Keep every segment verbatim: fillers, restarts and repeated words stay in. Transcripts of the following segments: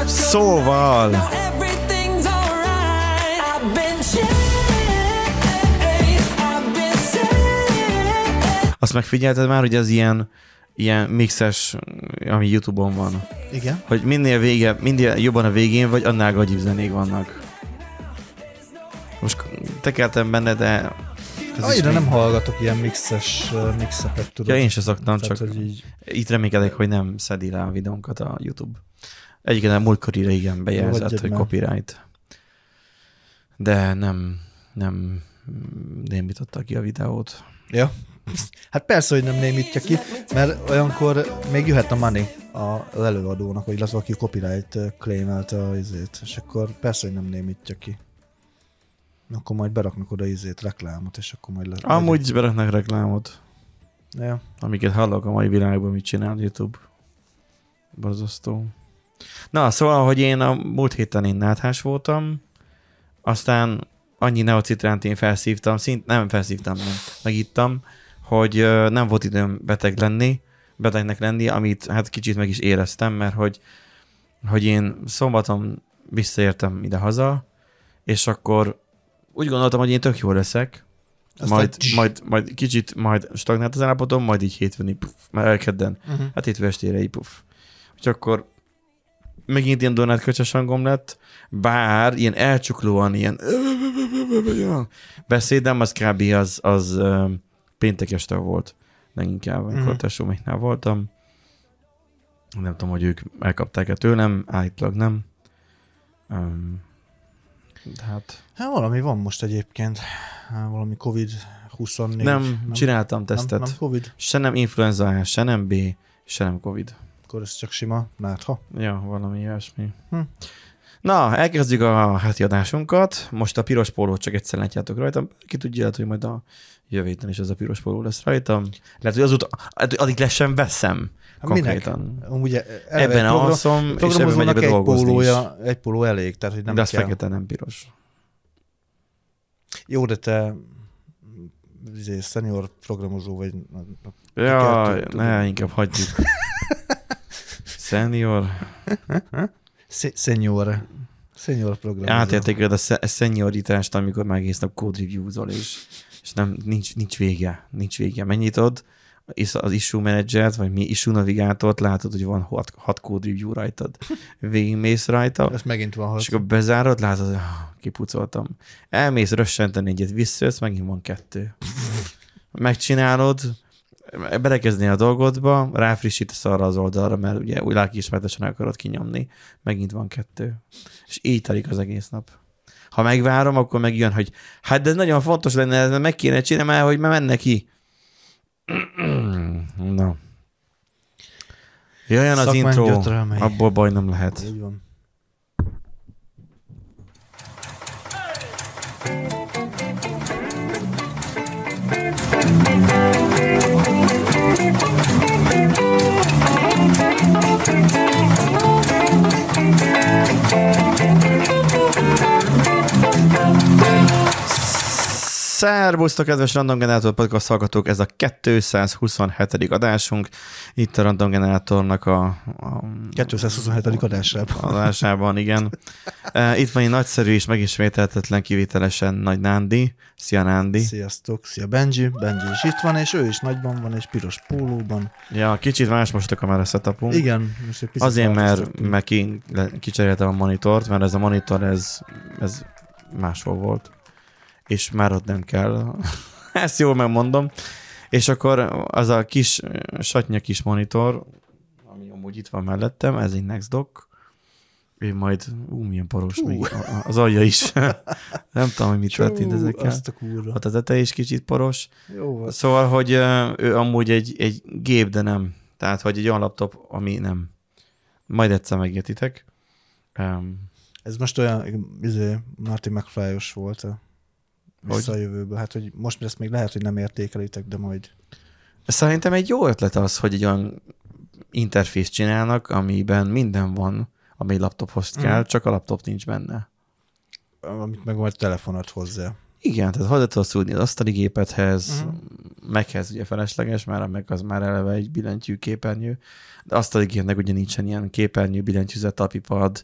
Szóval... Azt megfigyelted már, hogy az ilyen, ilyen mixes, ami YouTube-on van. Igen. Hogy minél vége, minél jobban a végén vagy, annál gagyibb zenék vannak. Most tekeltem benne, de... Annyira nem hallgatok ilyen mixes mixeket, tudod. Ja, én se szoktam, Tehát, csak így... itt reménykedek, hogy nem szedi le a videónkat a YouTube. Egyiket a múltkor igen bejelzett, hogy copyright. De nem, nem némította ki a videót. Ja. Hát persze, hogy nem némítja ki, mert olyankor még jöhet a money az előadónak, vagy illetve aki copyright claimelte a izét, és akkor persze, hogy nem némítja ki. Akkor majd beraknak oda izét, reklámot, és akkor majd... Le... Amúgy is beraknak reklámot. Ja. Amiket hallok a mai világban, mit csinál YouTube. Borzasztó. Na, szóval, hogy én a múlt héten én náthás voltam, aztán annyi neocitránt én felszívtam, szint, nem felszívtam, nem, megittam, hogy nem volt időm beteg lenni, betegnek lenni, amit hát kicsit meg is éreztem, mert hogy, hogy én szombaton visszaértem ide-haza, és akkor úgy gondoltam, hogy én tök jól leszek, majd, majd, majd kicsit majd stagnált az állapotom, majd így hétfőn így puff, már elkedden, uh-huh. hát hétfő estére így puff. És akkor megint ilyen Donát köcses hangom lett, bár ilyen elcsuklóan, ilyen beszédem, az kb. az, az péntek este volt leginkább, amikor uh-huh. tesóméknál voltam. Nem tudom, hogy ők elkapták-e tőlem, állítólag nem. Um, hát... hát valami van most egyébként, valami kovid huszonnégy. Nem, nem csináltam tesztet. Nem, nem COVID? Se nem influenza, se nem B, se nem Covid. Akkor ez csak sima nátha? Ja, valami ilyesmi. Hm. Na, elkezdjük a heti adásunkat. Most a piros pólót csak egyszer látjátok rajtam. Ki tudja, lehet, hogy majd a jövő héten is ez a piros póló lesz rajtam. Lehet, hogy azóta, addig lesz sem veszem. Konkrétan. Ugye, ebben alszom, és ebben megyek be dolgozni pólója, egy póló elég, tehát hogy nem de az kell. fekete, nem piros. Jó, de te izé, senior programozó vagy. Ja, ne, inkább hagyjuk. Senior. Senior. Senior programozó. Átértékeled a senioritást, amikor megész nap code review-zol, és, és nem, nincs, nincs vége. Nincs vége. Megnyitod az issue managert, vagy mi issue navigátort, látod, hogy van hat, hat code review rajtad. Végigmész rajta. Ez megint van hat. És akkor bezárod, látod, hogy kipucoltam. Elmész rössenteni egyet, visszajössz, megint van kettő. Megcsinálod, belekezdnél a dolgodba, ráfrissítesz arra az oldalra, mert ugye új lelkiismeretesen akarod kinyomni, megint van kettő. És így telik az egész nap. Ha megvárom, akkor megjön, hogy hát de ez nagyon fontos lenne, ez meg kéne csinálni, mert hogy már menne ki. Na. Jöjjön az intro, abból baj nem lehet. Így van. Szerbusztok, kedves Random Generator Podcast hallgatók, ez a kétszázhuszonhetedik adásunk. Itt a Random Generatornak a, a kétszázhuszonhetedik adásában. adásában, igen. Itt van egy nagyszerű és megismételhetetlen kivételesen Nagy Nándi. Szia Nándi. Sziasztok, szia Benji. Benji is itt van, és ő is nagyban van, és piros pólóban. Ja, kicsit más most a kamera setupunk. Igen. Most egy picit azért, mert, mert ki, kicseréltem a monitort, mert ez a monitor, ez, ez máshol volt. És már ott nem kell. Ezt jól megmondom. És akkor az a kis, satnya kis monitor, ami amúgy itt van mellettem, ez egy Nextdoc. Én majd, ú, milyen poros uh. még, az alja is. Nem tudom, hogy mit történt ezekkel. Azt a kurva. Ott a teteje is kicsit poros. Jó volt. Szóval, hogy ő amúgy egy, egy gép, de nem. Tehát, hogy egy olyan laptop, ami nem. Majd egyszer megértitek. Um, ez most olyan, izé, Marty McFly-os volt a vissza a jövőből. Hát, hogy most ezt még lehet, hogy nem értékelitek, de majd... Szerintem egy jó ötlet az, hogy egy olyan interfészt csinálnak, amiben minden van, ami egy laptophoz kell, mm. csak a laptop nincs benne. Amit meg majd telefonat hozzá. Igen, tehát hozzá tudsz szúrni az asztali gépedhez, mm. meghez ugye felesleges, mert a meg az már eleve egy billentyű képernyő, de azt ígérnek, ugye nincsen ilyen képernyő, billentyűzet, tapipad.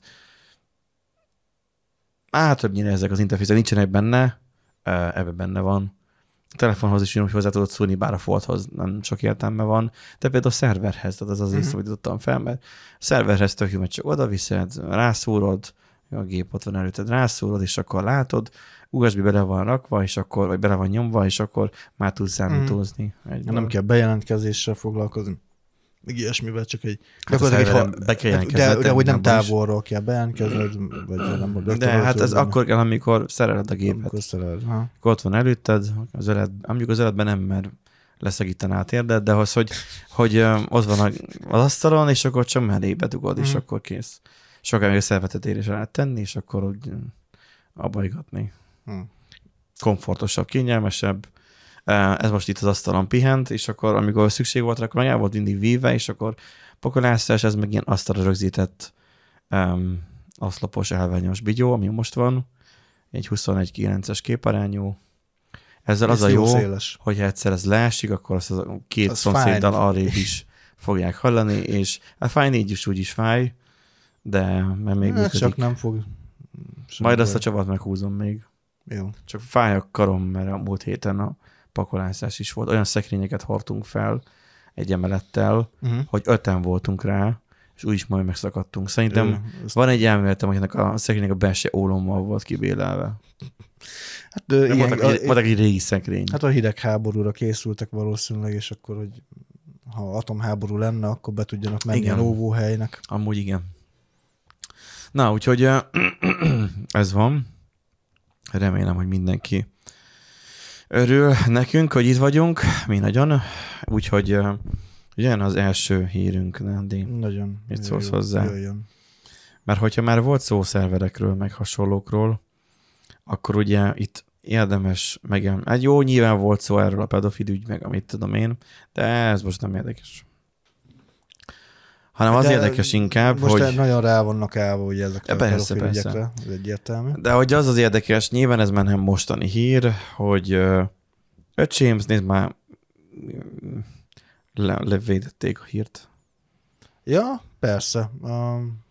Hát többnyire ezek az interfészek nincsenek benne, ebben benne van. A telefonhoz is úgy hozzá tudod szólni, bár a Foldhoz nem sok értelme van, de például a szerverhez, tehát az az Uh-huh. észrevetítettem fel, mert a szerverhez tök jó, mert csak oda viszed, rászúrod, a gép ott van előtted, rászúrod, és akkor látod, u es bé bele van rakva, és akkor, vagy bele van nyomva, és akkor már tudsz számítózni. Uh-huh. Nem kell bejelentkezéssel foglalkozni. Még ilyesmivel, csak egy... Hát a szerveren be kell jelentkezned, de, de hogy nem abban is. távolról kell bejelentkezned, vagy nem. De hát ez akkor kell, amikor szereled a gépet. Amikor szereled. Ha. Akkor ott van előtted, az öled, mondjuk az öletben nem, mert leszegíten át érded, de az, hogy, hogy ö, ott van az asztalon, és akkor csak mellé bedugod, és Mhm. akkor kész. Sokkal még a szervetetérésre lehet tenni, és akkor úgy ö, abbajgatni. Hm. Komfortosabb, kényelmesebb. Ez most itt az asztalon pihent, és akkor amikor szükség volt, akkor meg el volt mindig víve, és akkor pakolászás, ez meg ilyen asztalra rögzített um, oszlopos elványos bigyó, ami most van, egy huszonegy kilences képarányú. Ezzel az Ez a jó, széles. hogyha egyszer ez leesik, akkor azt a két Az szomszéddal fáj. arrébb is fogják hallani, és hát fájni így is úgy is fáj, de mert még Hát működik. csak nem fog. sem Majd azt baj. a csavat meghúzom még. Jó. Csak fáj a karom, mert a múlt héten a pakolászás is volt. Olyan szekrényeket hordtunk fel egy emelettel, Uh-huh. hogy öten voltunk rá, és úgy is majd megszakadtunk. Szerintem Ő, ezt- van egy elméletem, hogy ennek a szekrénynek a belső ólommal volt kibélelve. Hát, ö, Nem igen, voltak, a, egy, voltak egy régi szekrény. hát a hidegháborúra készültek valószínűleg, és akkor, hogy ha atomháború lenne, akkor be tudjanak menni Igen. a óvóhelynek. Amúgy igen. Na, úgyhogy ö, ez van. Remélem, hogy mindenki örül nekünk, hogy itt vagyunk. Mi nagyon. Úgyhogy ö, jön az első hírünk, Nándi. Nagyon. Mit szólsz jó, hozzá? Jöjjön. Mert hogyha már volt szó szerverekről, meg hasonlókról, akkor ugye itt érdemes meg... Hát jó, nyilván volt szó erről a pedofil ügy, meg amit tudom én, de ez most nem érdekes. Hanem az De érdekes inkább, most hogy... Most nagyon rá vannak állva ugye ezekre a Persze, pedofil persze. ügyekre, ez egyértelmű. De hogy az az érdekes, nyilván ez már nem mostani hír, hogy ö, öcsém, nézd már, le, levédették a hírt. Ja, persze. Um,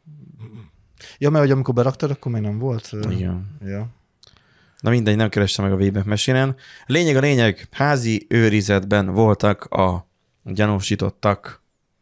ja, mert hogy amikor beraktad, akkor még nem volt. ö, Igen. Ja. Na mindegy, nem kerestem meg a Wayback Machine-en. Lényeg a lényeg, házi őrizetben voltak a gyanúsítottak.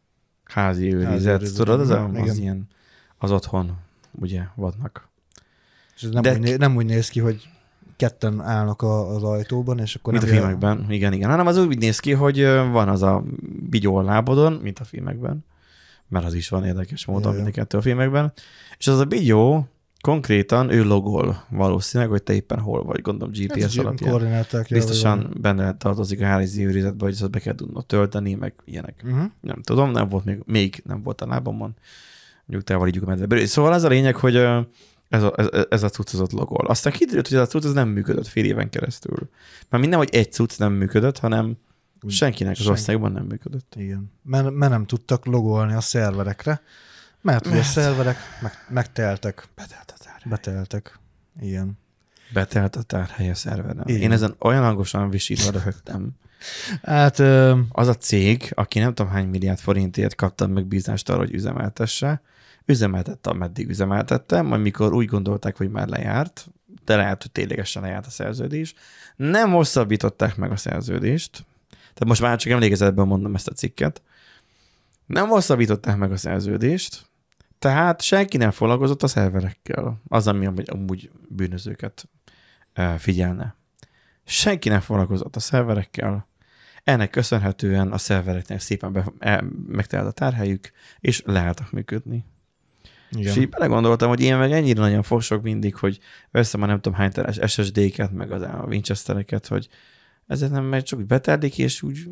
Házi őrizet. Házi őrizet, Tudod, az, a, igen. az ilyen, az otthon, ugye, vannak. És ez nem, De- úgy, né- nem úgy néz ki, hogy ketten állnak a, az ajtóban, és akkor Mint a nem filmekben, igen, igen. Hanem az úgy néz ki, hogy ö, van az a bigyó a lábodon, mint a filmekben, mert az is van érdekes módon, Jaj, mind a kettő a filmekben. És az a bigyó konkrétan ő logol valószínűleg, hogy te éppen hol vagy, gondolom gé pé es alapján. koordináták. Biztosan benne tartozik a házi őrizetbe, hogy azt be kell tudnod tölteni, meg ilyenek. Uh-huh. Nem tudom, nem volt még, még nem volt a lábamon. Mondjuk távol ígyük a medveből. Szóval az a lényeg, hogy ö, ez a, ez, ez a cucc az ott logol. Aztán kiderült, hogy ez a cucc az nem működött fél éven keresztül. Már minden, hogy egy cucc nem működött, hanem Úgy- senkinek az senki. országban nem működött. Igen. Mert, mert nem tudtak logolni a szerverekre, mert ugye a szerverek meg, megteltek. Betelt a tárhely. Beteltek. Igen. Betelt a tárhely a szerveren. Igen. Én ezen olyan hangosan visítva röhögtem. Hát ö, Az a cég, aki nem tudom hány milliárd forintért kapta megbízást arra, hogy üzemeltesse, üzemeltette, ameddig üzemeltette, majd mikor úgy gondolták, hogy már lejárt, de lehet, hogy ténylegesen lejárt a szerződés, nem hosszabbították meg a szerződést, tehát most már csak emlékezetben mondom ezt a cikket, nem hosszabbították meg a szerződést, tehát senki nem foglalkozott a szerverekkel, az, ami amúgy, amúgy bűnözőket eh, figyelne. Senki nem foglalkozott a szerverekkel, ennek köszönhetően a szervereknek szépen be, e, megtelt a tárhelyük, és leálltak működni. igen. És így belegondoltam, hogy én meg ennyire nagyon fogok mindig, hogy veszem a nem tudom hány teres es es dé-ket, meg az a Winchestereket, hogy ezért nem megy, csak úgy beterlik, és úgy...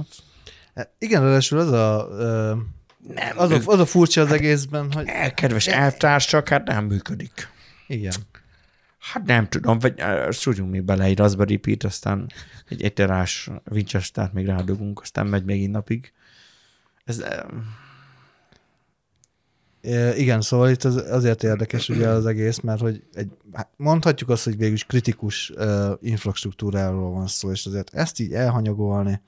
Hát, Igen, ráadásul az a, ö, nem, az, a, az a furcsa az egészben, hogy kedves elvtársak, hát nem működik. igen. Hát nem tudom, vagy uh, szúrjunk még bele egy Raspberry Pi-t, aztán egy egyterás Winchester-t még rádugunk, aztán megy még egy napig. Ez... Uh, Igen, szóval itt az, azért érdekes ugye az egész, mert hogy egy, mondhatjuk azt, hogy végülis kritikus uh, infrastruktúráról van szó, és azért ezt így elhanyagolni,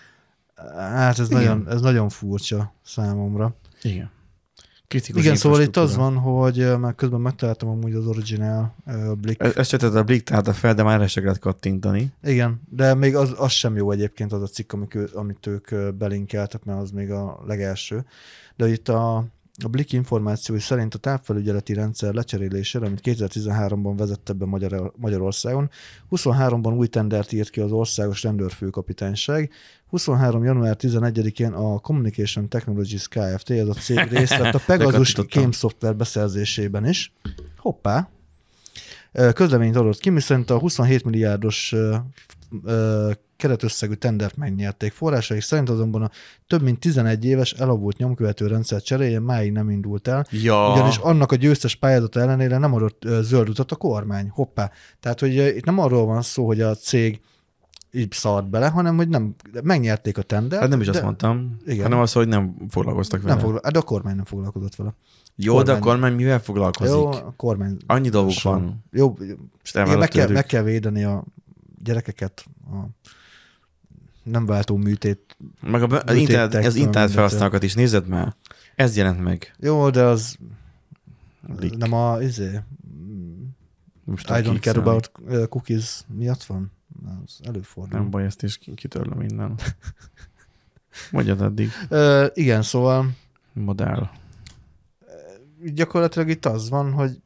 hát ez, nagyon, ez nagyon furcsa számomra. Igen. Kritikus Igen, szóval itt az van, hogy már közben megtaláltam amúgy az originál uh, Blick. Ezt se a Blick találta fel, de már se kellett kattintani. Igen, de még az, az sem jó egyébként az a cikk, amik, amit ők belinkeltek, mert az még a legelső. De itt a A Blick információi szerint a távfelügyeleti rendszer lecserélésére, amit kétezer-tizenháromban vezette be Magyar- Magyarországon, huszonháromban új tendert írt ki az országos rendőrfőkapitányság, huszonhárom január tizenegyedikén a Communication Technologies Kft. Ez a cég részt vett a Pegasus kémszoftver beszerzésében is. Hoppá! Közleményt adott ki, miszerint a huszonhét milliárdos keretösszegű tendert megnyerték. Forrásaik szerint azonban a több mint tizenegy éves elavult nyomkövető rendszer cseréje máig nem indult el, ja. ugyanis annak a győztes pályázata ellenére nem adott ö, zöld utat a kormány. Hoppá. Tehát, hogy ö, itt nem arról van szó, hogy a cég így szart bele, hanem, hogy nem, megnyerték a tendert. Hát nem is de, azt mondtam, igen. hanem az, hogy nem foglalkoztak vele. Nem foglalkoztak, de a kormány nem foglalkozott vele. Jó, kormány. de a kormány mivel foglalkozik? Jó, a kormány. Annyi dolgok van. Jó, igen, meg, kell, meg meg kell védeni a gyerekeket, a nem váltó műtét. Meg a, az internet, az internet felhasználókat is nézed már. Ez jelent meg. Jó, de az Blick. nem a izé, Most I don't care about cookies miatt van. Az előfordul. Nem baj, ezt is kitörlöm innen. Mondjad addig. Uh, igen, szóval Modell. Gyakorlatilag itt az van, hogy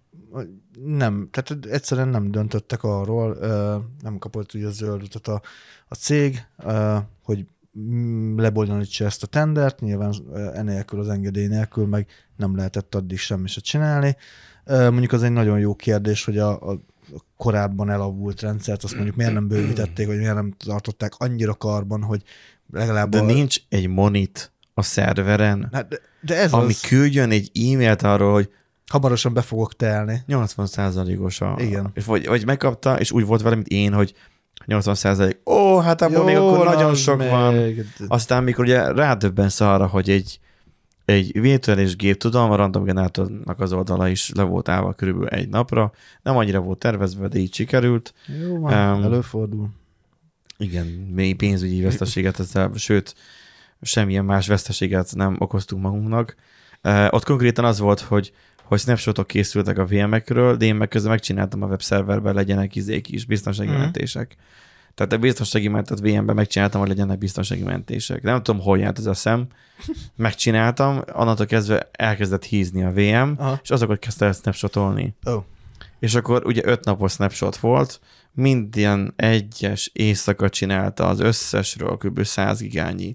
nem, tehát egyszerűen nem döntöttek arról, nem kapott ugye a zöld utat a, a cég, hogy lebonyolítsa ezt a tendert, nyilván enélkül az engedély nélkül meg nem lehetett addig semmi se csinálni. Mondjuk az egy nagyon jó kérdés, hogy a, a korábban elavult rendszert, azt mondjuk miért nem bővítették, vagy miért nem tartották annyira karban, hogy legalább... De a... nincs egy monit a szerveren, de, de ez ami az... küldjön egy e-mailt arról, hogy hamarosan be fogok telni. nyolcvan százalékos a... Igen. És vagy, vagy megkapta, és úgy volt vele, mint én, hogy nyolcvan százalék. Ó, hát abban még akkor nagyon sok még. van. Aztán mikor ugye rádöbbensz arra, hogy egy, egy virtuális gép, tudom, a random generátornak az oldala is le volt állva körülbelül egy napra. Nem annyira volt tervezve, de így sikerült. Jó van, um, előfordul. Igen, még pénzügyi veszteséget, ezzel, sőt, semmilyen más veszteséget nem okoztunk magunknak. Uh, ott konkrétan az volt, hogy hogy snapshotok készültek a vé em-ekről, de én meg közben megcsináltam a webszerverben, legyenek izék is, biztonsági mm. mentések. Tehát a biztonsági mentet vé em-ben megcsináltam, hogy legyenek biztonsági mentések. Nem tudom, hol járt ez a szem. Megcsináltam, onnantól kezdve elkezdett hízni a vé em, aha. és azokat kezdte el snapshotolni. Oh. És akkor ugye öt napos snapshot volt, minden egyes éjszaka csinálta az összesről kb. száz gigányi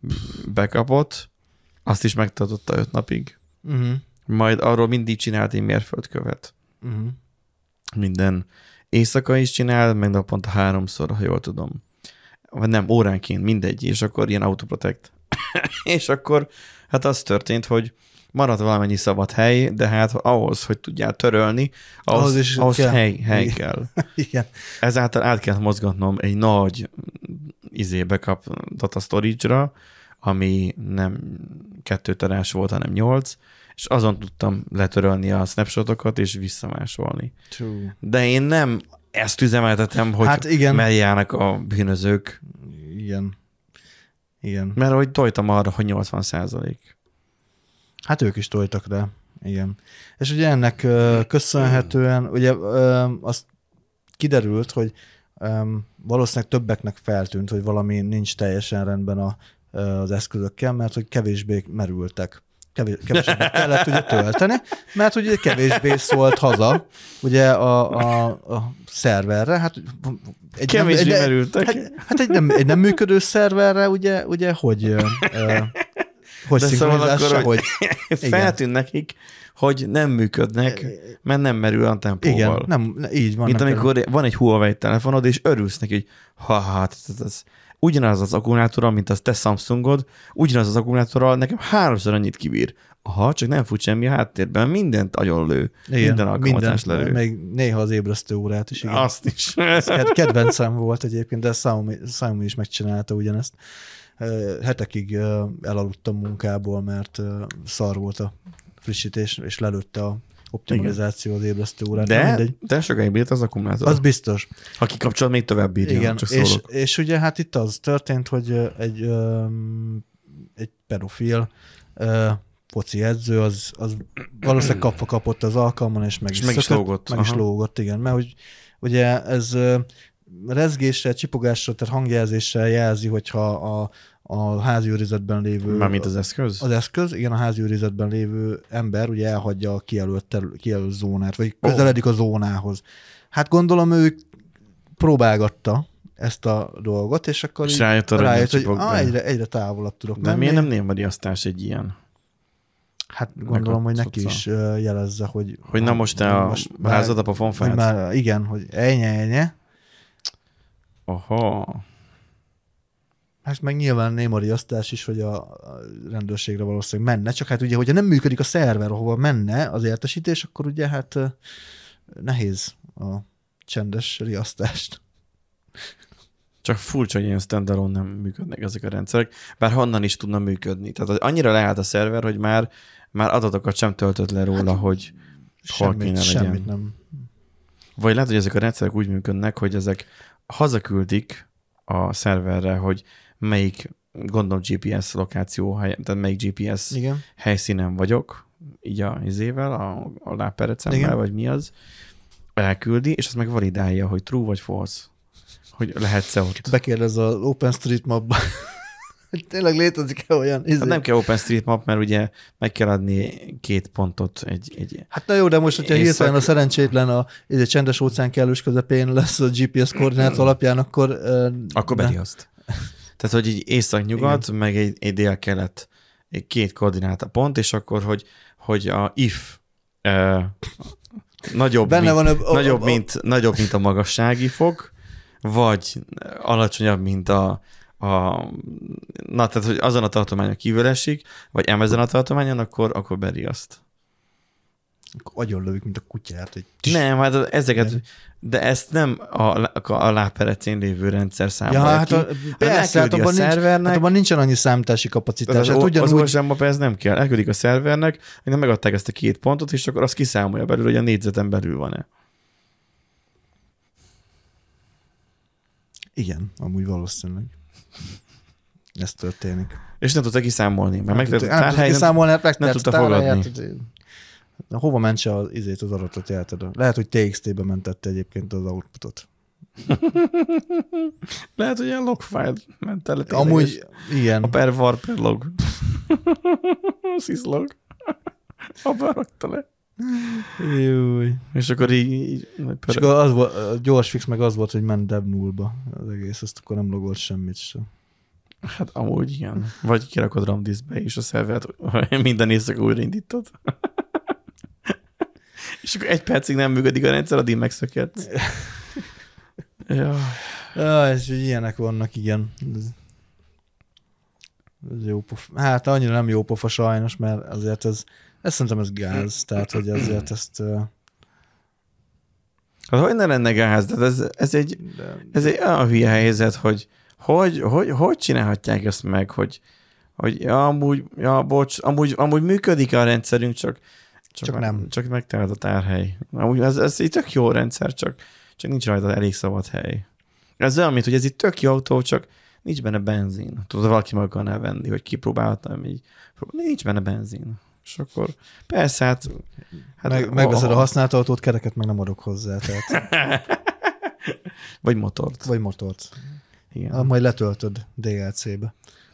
backupot, azt is megtartotta öt napig. Uh-huh. Majd arról mindig csinált egy mérföldkövet. Uh-huh. Minden éjszaka is csinál, meg naponta háromszor, ha jól tudom. Vagy nem, óránként, mindegy, és akkor ilyen autoprotect. És akkor hát az történt, hogy maradt valamennyi szabad hely, de hát ahhoz, hogy tudjál törölni, ahhoz, ahhoz, is ahhoz kell. hely, hely kell. Igen. Ezáltal át kell mozgatnom egy nagy izé backup data storage-ra, ami nem kettő terás volt, hanem nyolc, és azon tudtam letörölni a snapshotokat, és visszamásolni. True. De én nem ezt üzemeltetem, hogy hát merjálnak a bűnözők. Igen. Igen. Mert hogy tojtam arra, hogy nyolcvan százalék. Hát ők is tojtak rá. Igen. És ugye ennek uh, köszönhetően, ugye uh, azt kiderült, hogy um, valószínűleg többeknek feltűnt, hogy valami nincs teljesen rendben a, uh, az eszközökkel, mert hogy kevésbé merültek. Kevés, kevesebbet kellett ugye tölteni, mert ugye kevésbé szólt haza ugye a, a, a szerverre. Hát egy kevésbé nem, egy, merültek. Hát, hát egy, nem, egy nem működő szerverre ugye, ugye hogy, uh, hogy szinkronizálsa, hogy... Feltűn nekik, hogy nem működnek, mert nem merül a tempóval. Igen, nem, így van. Mint amikor van egy Huawei telefonod, és örülsz neki, hogy ha, hát ez, ez, ugyanaz az akkumulátorral, mint az te Samsungod, ugyanaz az akkumulátorral nekem háromszor annyit kibír. Aha, csak nem fut semmi a háttérben, mindent agyonlő. Igen, minden alkalmazás lelő. Még néha az ébresztő órát is. Igen. Azt is. Kedvencem volt egyébként, de Xiaomi, Xiaomi is megcsinálta ugyanezt. Hetekig elaludtam munkából, mert szar volt a frissítés, és lelőtte a optimalizáció az ébresztő órát. De, de sokáig bírt az akkumulátor. Az biztos. Ha kikapcsol, még tovább bírja. Igen, csak és, és ugye hát itt az történt, hogy egy, egy pedofil foci edző, az, az valószínűleg kapva kapott az alkalmon, és meg és is, meg is szökött, lógott. Meg Aha. is lógott, igen. Mert hogy ugye ez rezgéssel, csipogással, tehát hangjelzéssel jelzi, hogyha a, a házi őrizetben lévő... Mármint az eszköz? Az eszköz, igen, a házi őrizetben lévő ember ugye elhagyja a kijelölt, terül, kijelölt zónát, vagy közeledik a zónához. Hát gondolom ő próbálgatta ezt a dolgot, és akkor és rájött, arra, rájött hogy ah, egyre, egyre távolabb tudok de menni. De miért nem névmariasztás egy ilyen? Hát gondolom, hogy neki is jelezze, hogy... Hogy na most te a házad a pofonfát? Már, igen, hogy ennyi, ennyi. Aha. Hát meg nyilván némariasztás is, hogy a rendőrségre valószínűleg menne, csak hát ugye, hogyha nem működik a szerver, ahova menne az értesítés, akkor ugye hát nehéz a csendes riasztást. Csak furcsa, hogy ilyen standalone nem működnek ezek a rendszerek, bár honnan is tudna működni. Tehát annyira leállt a szerver, hogy már, már adatokat sem töltött le róla, hát, hogy hol kéne legyen. Semmit nem. Vagy lehet, hogy ezek a rendszerek úgy működnek, hogy ezek hazaküldik a szerverre, hogy melyik, gondolom gé pé es lokáció, tehát melyik gé pé es Igen. helyszínen vagyok, így a izével, a, a lábperecemmel, vagy mi az, elküldi, és azt meg validálja, hogy true vagy false. Hogy lehetsz-e ott. Bekérdez az OpenStreetMap-ba, hogy tényleg létezik-e olyan izé? Hát nem kell OpenStreetMap, mert ugye meg kell adni két pontot egy... egy hát na jó, de most, hogyha észak... hirtelen a szerencsétlen a, a csendes óceán kellős közepén lesz a gé pé es koordinát alapján, akkor... Uh, akkor beriaszt. Tehát, hogy egy észak-nyugat, igen. meg egy, egy dél-kelet, egy két koordináta pont, és akkor, hogy, hogy a if uh, nagyobb, mint, van a, a, nagyobb, a, a, mint, nagyobb, mint a magassági fok, vagy alacsonyabb, mint a, a na, tehát, hogy azon a tartományon kívül esik, vagy emezen a tartományon, akkor, akkor beriaszt. Akkor agyonlövik, mint a kutyát. Hogy... Nem, hát ezeket, nem. De ezt nem a, a lábperecén lévő rendszer számolja ja, hát a, ki. Persze, hát abban, nincs, hát abban nincsen annyi számítási kapacitás. Az, hát az, ugyanúgy... az OSM-ba ez nem kell. Elküldik a szervernek, hogy megadták ezt a két pontot, és akkor azt kiszámolja belül, hogy a négyzeten belül van-e. Igen, amúgy valószínűleg. Ez történik. És nem tudta kiszámolni, mert meg tudta tárhely, kiszámolni, hát nem, nem tudta fogadni. Hova mentse az izét, az adatot jelted? Lehet, hogy té iksz té-be mentette egyébként az outputot. Lehet, hogy ilyen logfile ment el. Amúgy, igen. A per var per log. Syslog. Abban rakta le. Júj. És akkor így... így és akkor az volt, a gyors fix meg az volt, hogy ment dev nullba az egész, azt akkor nem logolt semmit sem. Hát amúgy igen. Vagy kirakod ramdiskbe és a szervert minden éjszaka újraindítod. És akkor egy percig nem működik a rendszer, addig megszökett. Ja. Ja, és ilyenek vannak, igen. Ez, ez jó pofa. Hát annyira nem jó pofa sajnos, mert azért ez, ez szerintem ez gáz, tehát hogy azért ezt... Hát hogy ne lenne gáz? De ez, ez egy, ez egy olyan hülye helyzet, hogy hogy, hogy hogy csinálhatják ezt meg, hogy, hogy ja, amúgy, ja, bocs, amúgy, amúgy működik a rendszerünk, csak Csak, csak nem. Csak megtalált a tárhely. Amúgy ez, ez egy tök jó rendszer, csak, csak nincs rajta elég szabad hely. Ez olyan, mint hogy ez itt tök jó autó, csak nincs benne benzin. Tudod, valaki meg akarná venni, hogy kipróbáltam, így nincs benne benzin. És akkor persze, hát... hát meg, megveszed a használt autót, kereket meg nem adok hozzá. Tehát... Vagy motort. Vagy motort. Igen. Ah, majd letöltöd dé el cé-be.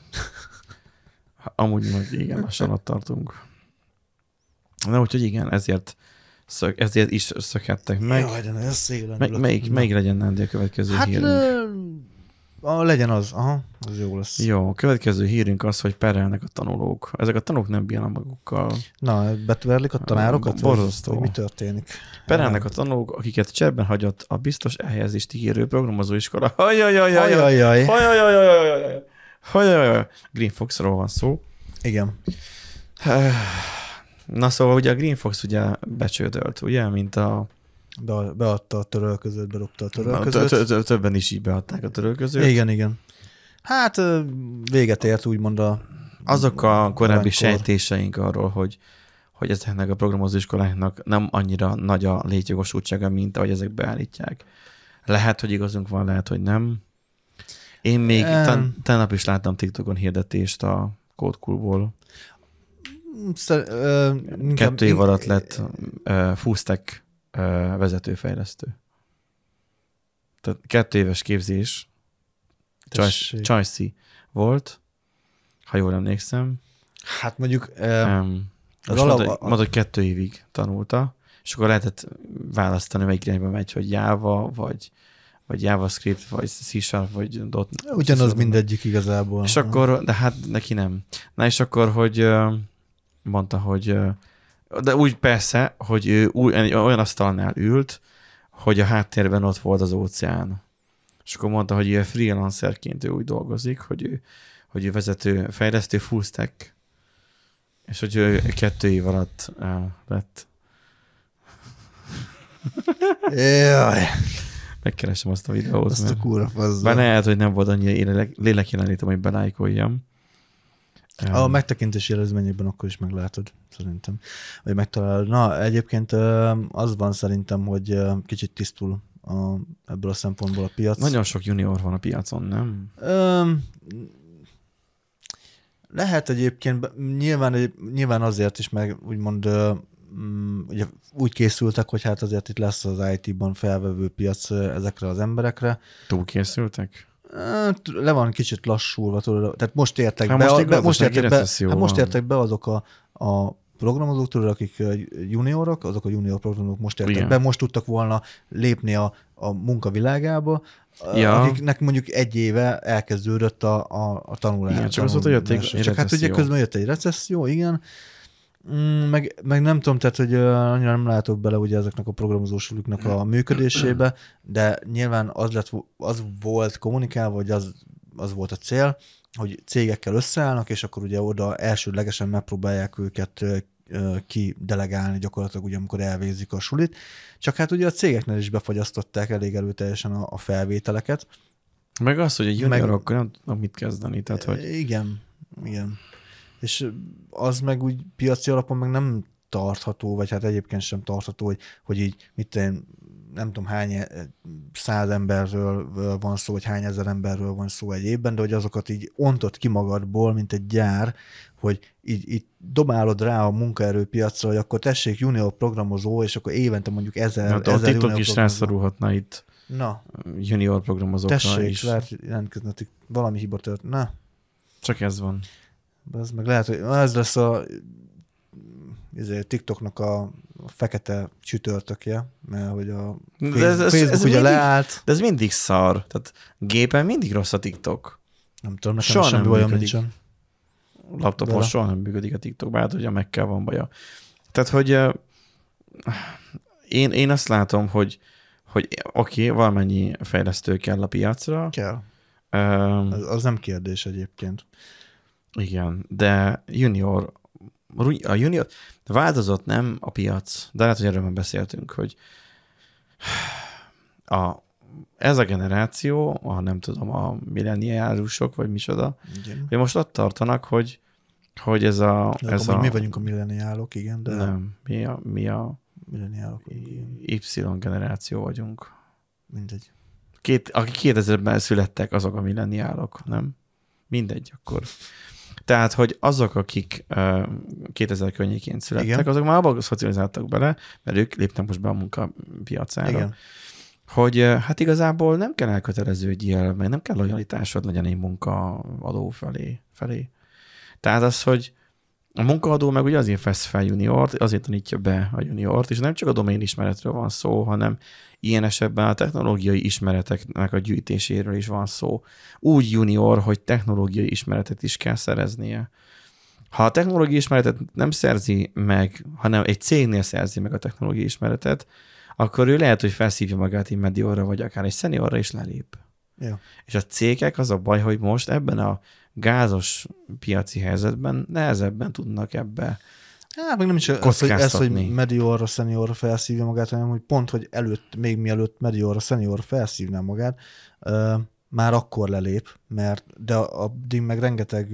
Amúgy meg igen, lassan ott tartunk. Na, úgyhogy igen, ezért, szök, ezért is szökhettek meg. Jaj, de ez szélen. Me, melyik, melyik legyen Nándi a következő hát hírünk? Le... A, legyen az, aha, az jó lesz. Jó, a következő hírünk az, hogy perelnek a tanulók. Ezek a tanulók nem bírnak magukkal. Na, betverlik a tanárokat? Borzasztó. Mi történik? Perelnek a tanulók, akiket cserben hagyott a biztos elhelyezést ígérő programozóiskola. Hajajajajaj! Hajajajajajaj! Hajajajajaj! Green Foxról van szó. Igen. Na szóval ugye a Green Fox ugye becsődölt, ugye, mint a... Be, beadta a törölközőt, berúgta a törölközőt. Többen is így beadták a törölközőt. Igen, igen. Hát véget ért úgymond a... Azok a korábbi sejtéseink arról, hogy, hogy ezeknek a programozóiskoláknak nem annyira nagy a létjogosultsága, mint ahogy ezek beállítják. Lehet, hogy igazunk van, lehet, hogy nem. Én még Um, ten, tegnap is láttam TikTokon hirdetést a Code Cool-ból. Szer, ö, inkább, Kettő év alatt lett uh, full stack uh, vezetőfejlesztő. Tehát kettő éves képzés, Csajci volt, ha jól emlékszem. Hát mondjuk... Ö, Um, most mondta, hogy, mondta, hogy kettő évig tanulta, és akkor lehetett választani, melyik irányba megy, hogy Java, vagy, vagy JavaScript, vagy C-Sharp, vagy dot net. Ugyanaz mindegyik igazából. És akkor, de hát neki nem. Na és akkor, hogy mondta, hogy de úgy persze, hogy ő úgy, olyan asztalnál ült, hogy a háttérben ott volt az óceán. És akkor mondta, hogy ő freelancerként ő úgy dolgozik, hogy ő, hogy ő vezető, fejlesztő full stack, és hogy ő kettő év alatt uh, lett. Jaj. Megkeresem azt a videót. Azt a kurva fazzal. Bár lehet, hogy nem volt annyira lélekjelenlétem, hogy belájkoljam. A megtekintési jelezményekben akkor is meglátod, szerintem. Vagy megtalálod. Na, egyébként az van szerintem, hogy kicsit tisztul a, ebből a szempontból a piac. Nagyon sok junior van a piacon, nem? Um, lehet egyébként, nyilván, nyilván azért is, meg úgymond um, ugye úgy készültek, hogy hát azért itt lesz az í té-ban felvevő piac ezekre az emberekre. Túl készültek? Le van kicsit lassulva, tudod, tehát most értek hát be, most, be, most értek be, hát most van. értek be azok a, a programozók, tudod, akik juniorok, azok a junior programozók most értek igen. be, most tudtak volna lépni a, a munkavilágába, ja. akiknek mondjuk egy éve elkezdődött a, a, a tanulás. Igen, csak az volt, hogy jött egy, egy Csak hát ugye közben jött egy recesszió, igen, meg, meg nem tudom, tehát, hogy annyira nem látok bele ugye ezeknek a programozósuluknak a működésébe, de nyilván az, lett, az volt kommunikálva, hogy az, az volt a cél, hogy cégekkel összeállnak, és akkor ugye oda elsődlegesen megpróbálják őket kidelegálni gyakorlatilag, ugye, amikor elvégzik a sulit. Csak hát ugye a cégeknél is befagyasztották elég erőteljesen a, a felvételeket. Meg az, hogy a juniorokkal nem tudnak mit kezdeni. Tehát, hogy... Igen, igen. És az meg úgy piaci alapon meg nem tartható, vagy hát egyébként sem tartható, hogy, hogy így mit én, nem tudom hány száz emberről van szó, vagy hány ezer emberről van szó egy évben, de hogy azokat így ontod ki magadból, mint egy gyár, hogy így, így dobálod rá a munkaerőpiacra, hogy akkor tessék junior programozó, és akkor évente mondjuk ezer, Na, ezer a TikTok junior is rászorulhatna itt Na. junior programozókra tessék, is. lehet jelentkezni, valami hiba tört. Na. Csak ez van. Ez meg lehet, hogy ez lesz a ezért TikToknak a fekete csütörtökje, mert hogy a Facebook, de ez, ez, Facebook ez ugye mindig, leállt. De ez mindig szar. Tehát gépen mindig rossz a TikTok. Nem tudom, nekem soha semmi nem bajom működik. nincsen. Laptopon de soha nem működik a TikTok, bár hogy a Mac-kel van baja. Tehát, hogy uh, én, én azt látom, hogy, hogy oké, okay, valamennyi fejlesztő kell a piacra. Kell. Um, az, az nem kérdés egyébként. Igen, de junior, a junior, változott nem a piac, de lehet, hogy erről már beszéltünk, hogy a, ez a generáció, a nem tudom, a milleniálusok, vagy micsoda, igen. Hogy most ott tartanak, hogy, hogy ez a... Ez a mi vagyunk a milleniálok, igen, de... Nem, mi a, mi a milleniálok. Y generáció vagyunk. Mindegy. Két, akik kétezerben születtek, azok a milleniálok, nem? Mindegy, akkor... Tehát, hogy azok, akik uh, kétezer környékén születtek, igen. azok már abban szocializáltak bele, mert ők lépnek most be a munkapiacára. Igen. Hogy uh, hát igazából nem kell elköteleződjél, meg nem kell lojalitásod legyen egy munkaadó felé. felé. Tehát az, hogy a munkaadó meg ugye azért vesz fel juniort, azért tanítja be a juniort, és nem csak a domain ismeretről van szó, hanem ilyen esetben a technológiai ismereteknek a gyűjtéséről is van szó. Úgy junior, hogy technológiai ismeretet is kell szereznie. Ha a technológiai ismeretet nem szerzi meg, hanem egy cégnél szerzi meg a technológiai ismeretet, akkor ő lehet, hogy felszívja magát egy mediorra, vagy akár egy seniorra is lelép. Ja. És a cégek az a baj, hogy most ebben a gázos piaci helyzetben nehezebben tudnak ebbe Hát meg nem is ez, hogy, ez, hogy mediorra, seniorra felszívja magát, hanem hogy pont, hogy előtt, még mielőtt mediorra, seniorra felszívná magát, uh, már akkor lelép, mert de addig meg rengeteg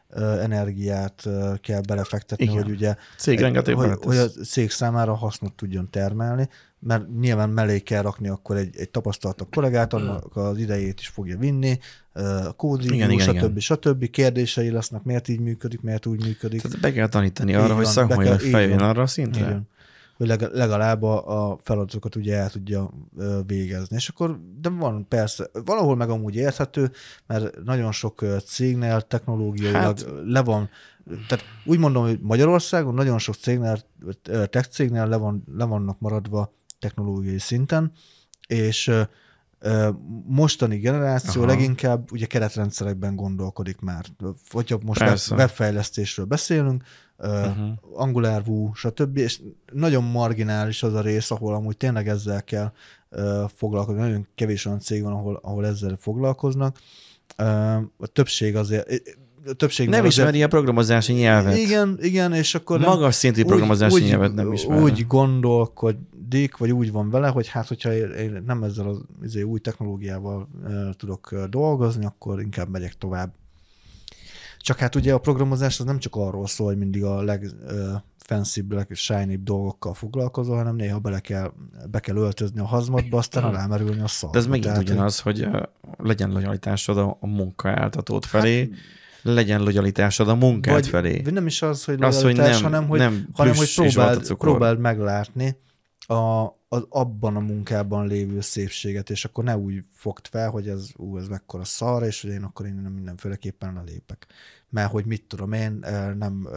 energiát kell belefektetni, Igen. hogy ugye Cég rengeteg hogy, beletesz. hogy a cég számára hasznot tudjon termelni, mert nyilván mellé kell rakni akkor egy, egy tapasztaltabb kollégát, annak az idejét is fogja vinni, kódreview, stb. stb. Kérdései lesznek, miért így működik, miért úgy működik. Tehát be kell tanítani arra, Így hogy van, szakmailag be kell- feljön így van. arra a szintre. Igen. Hogy leg- legalább a, a feladatokat ugye el tudja ö, végezni. És akkor, de van persze, valahol meg amúgy érthető, mert nagyon sok ö, cégnél technológiailag Hát- le van, tehát úgy mondom, hogy Magyarországon nagyon sok cégnél, ö, tech cégnél le, van, le vannak maradva technológiai szinten, és ö, ö, mostani generáció Aha. leginkább ugye keretrendszerekben gondolkodik már. Hogyha most Persze. web- webfejlesztésről beszélünk, uh-huh. Uh-huh. Angular, Vue, stb. És nagyon marginális az a rész, ahol amúgy tényleg ezzel kell uh, foglalkozni. Nagyon kevés olyan cég van, ahol, ahol ezzel foglalkoznak. Uh, a többség azért... A többség Nem azért, ismeri a programozási nyelvet. Igen, igen, és akkor nem, Magas szintű programozási úgy, nyelvet nem ismer. Úgy gondolkodik, vagy úgy van vele, hogy hát, hogyha én nem ezzel az izé, új technológiával uh, tudok uh, dolgozni, akkor inkább megyek tovább. Csak hát ugye a programozás az nem csak arról szól, hogy mindig a legfancybb, uh, legshiny dolgokkal foglalkozol, hanem néha bele kell, be kell öltözni a hazmatba, aztán alámerülni a szarba. De ez megint Tehát, ugyanaz, hogy uh, legyen lojalitásod a, a munkáltatód felé, hát, legyen lojalitásod a munkád vagy, felé. Vagy nem is az, hogy Az, hogy lojalitás, nem, hanem hogy, nem hanem, hogy plüss és próbáld, vatacukor. próbáld meglátni a, az abban a munkában lévő szépséget, és akkor ne úgy fogd fel, hogy ez, ú, ez mekkora szar, és hogy én akkor én nem mindenféleképpen lelépek. Mert hogy mit tudom én, nem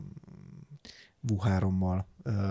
Vue hárommal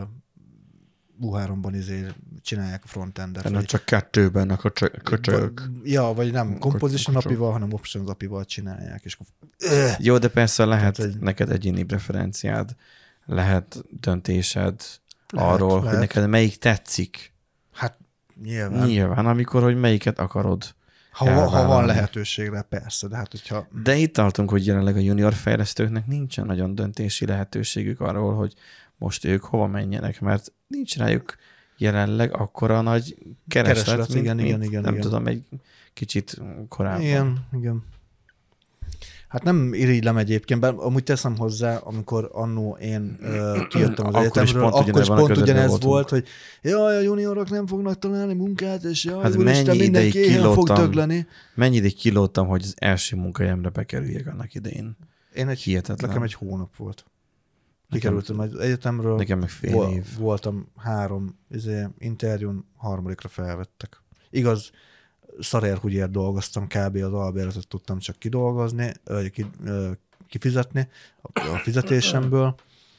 Vue háromban izé csinálják a frontendet. Nem csak kettőben a köcsögök. Ja, vagy nem Composition apival, hanem Options apival csinálják. És jó, de persze lehet Tehát, hogy... neked egyéni preferenciád, lehet döntésed lehet, arról, lehet. hogy neked melyik tetszik. Hát nyilván. Nyilván, amikor, hogy melyiket akarod. Ha, ha van lehetőségre, persze, de hát hogyha... De itt tartunk, hogy jelenleg a junior fejlesztőknek nincsen nagyon döntési lehetőségük arról, hogy most ők hova menjenek, mert nincs rájuk jelenleg akkora nagy kereslet, Kereslet, mint, igen, mint, igen, igen, nem igen. tudom, egy kicsit korábban. Igen, igen. Hát nem irigylem egyébként, bár amúgy teszem hozzá, amikor annó én uh, kijöttem az Akkor is egyetemről, pont akkor is ugyanebben a pont közegben ugyanez voltunk. volt, hogy jaj, a juniorok nem fognak találni munkát, és jaj, Hát úristen, mennyi mindenki ideig éhen fog kilógtam. dögleni. Mennyi ideig kilódtam, hogy az első munkahelyemre bekerüljek annak idején. Én egy, Hihetetlen. nekem egy hónap volt. Nekem- Kikerültem az egyetemről, Nekem meg fél vol- év. voltam három izé, interjún, harmadikra felvettek. Igaz, szarérhúgyért dolgoztam, kb. Az albérletet tudtam csak kidolgozni, vagy ki, ö, kifizetni a a fizetésemből.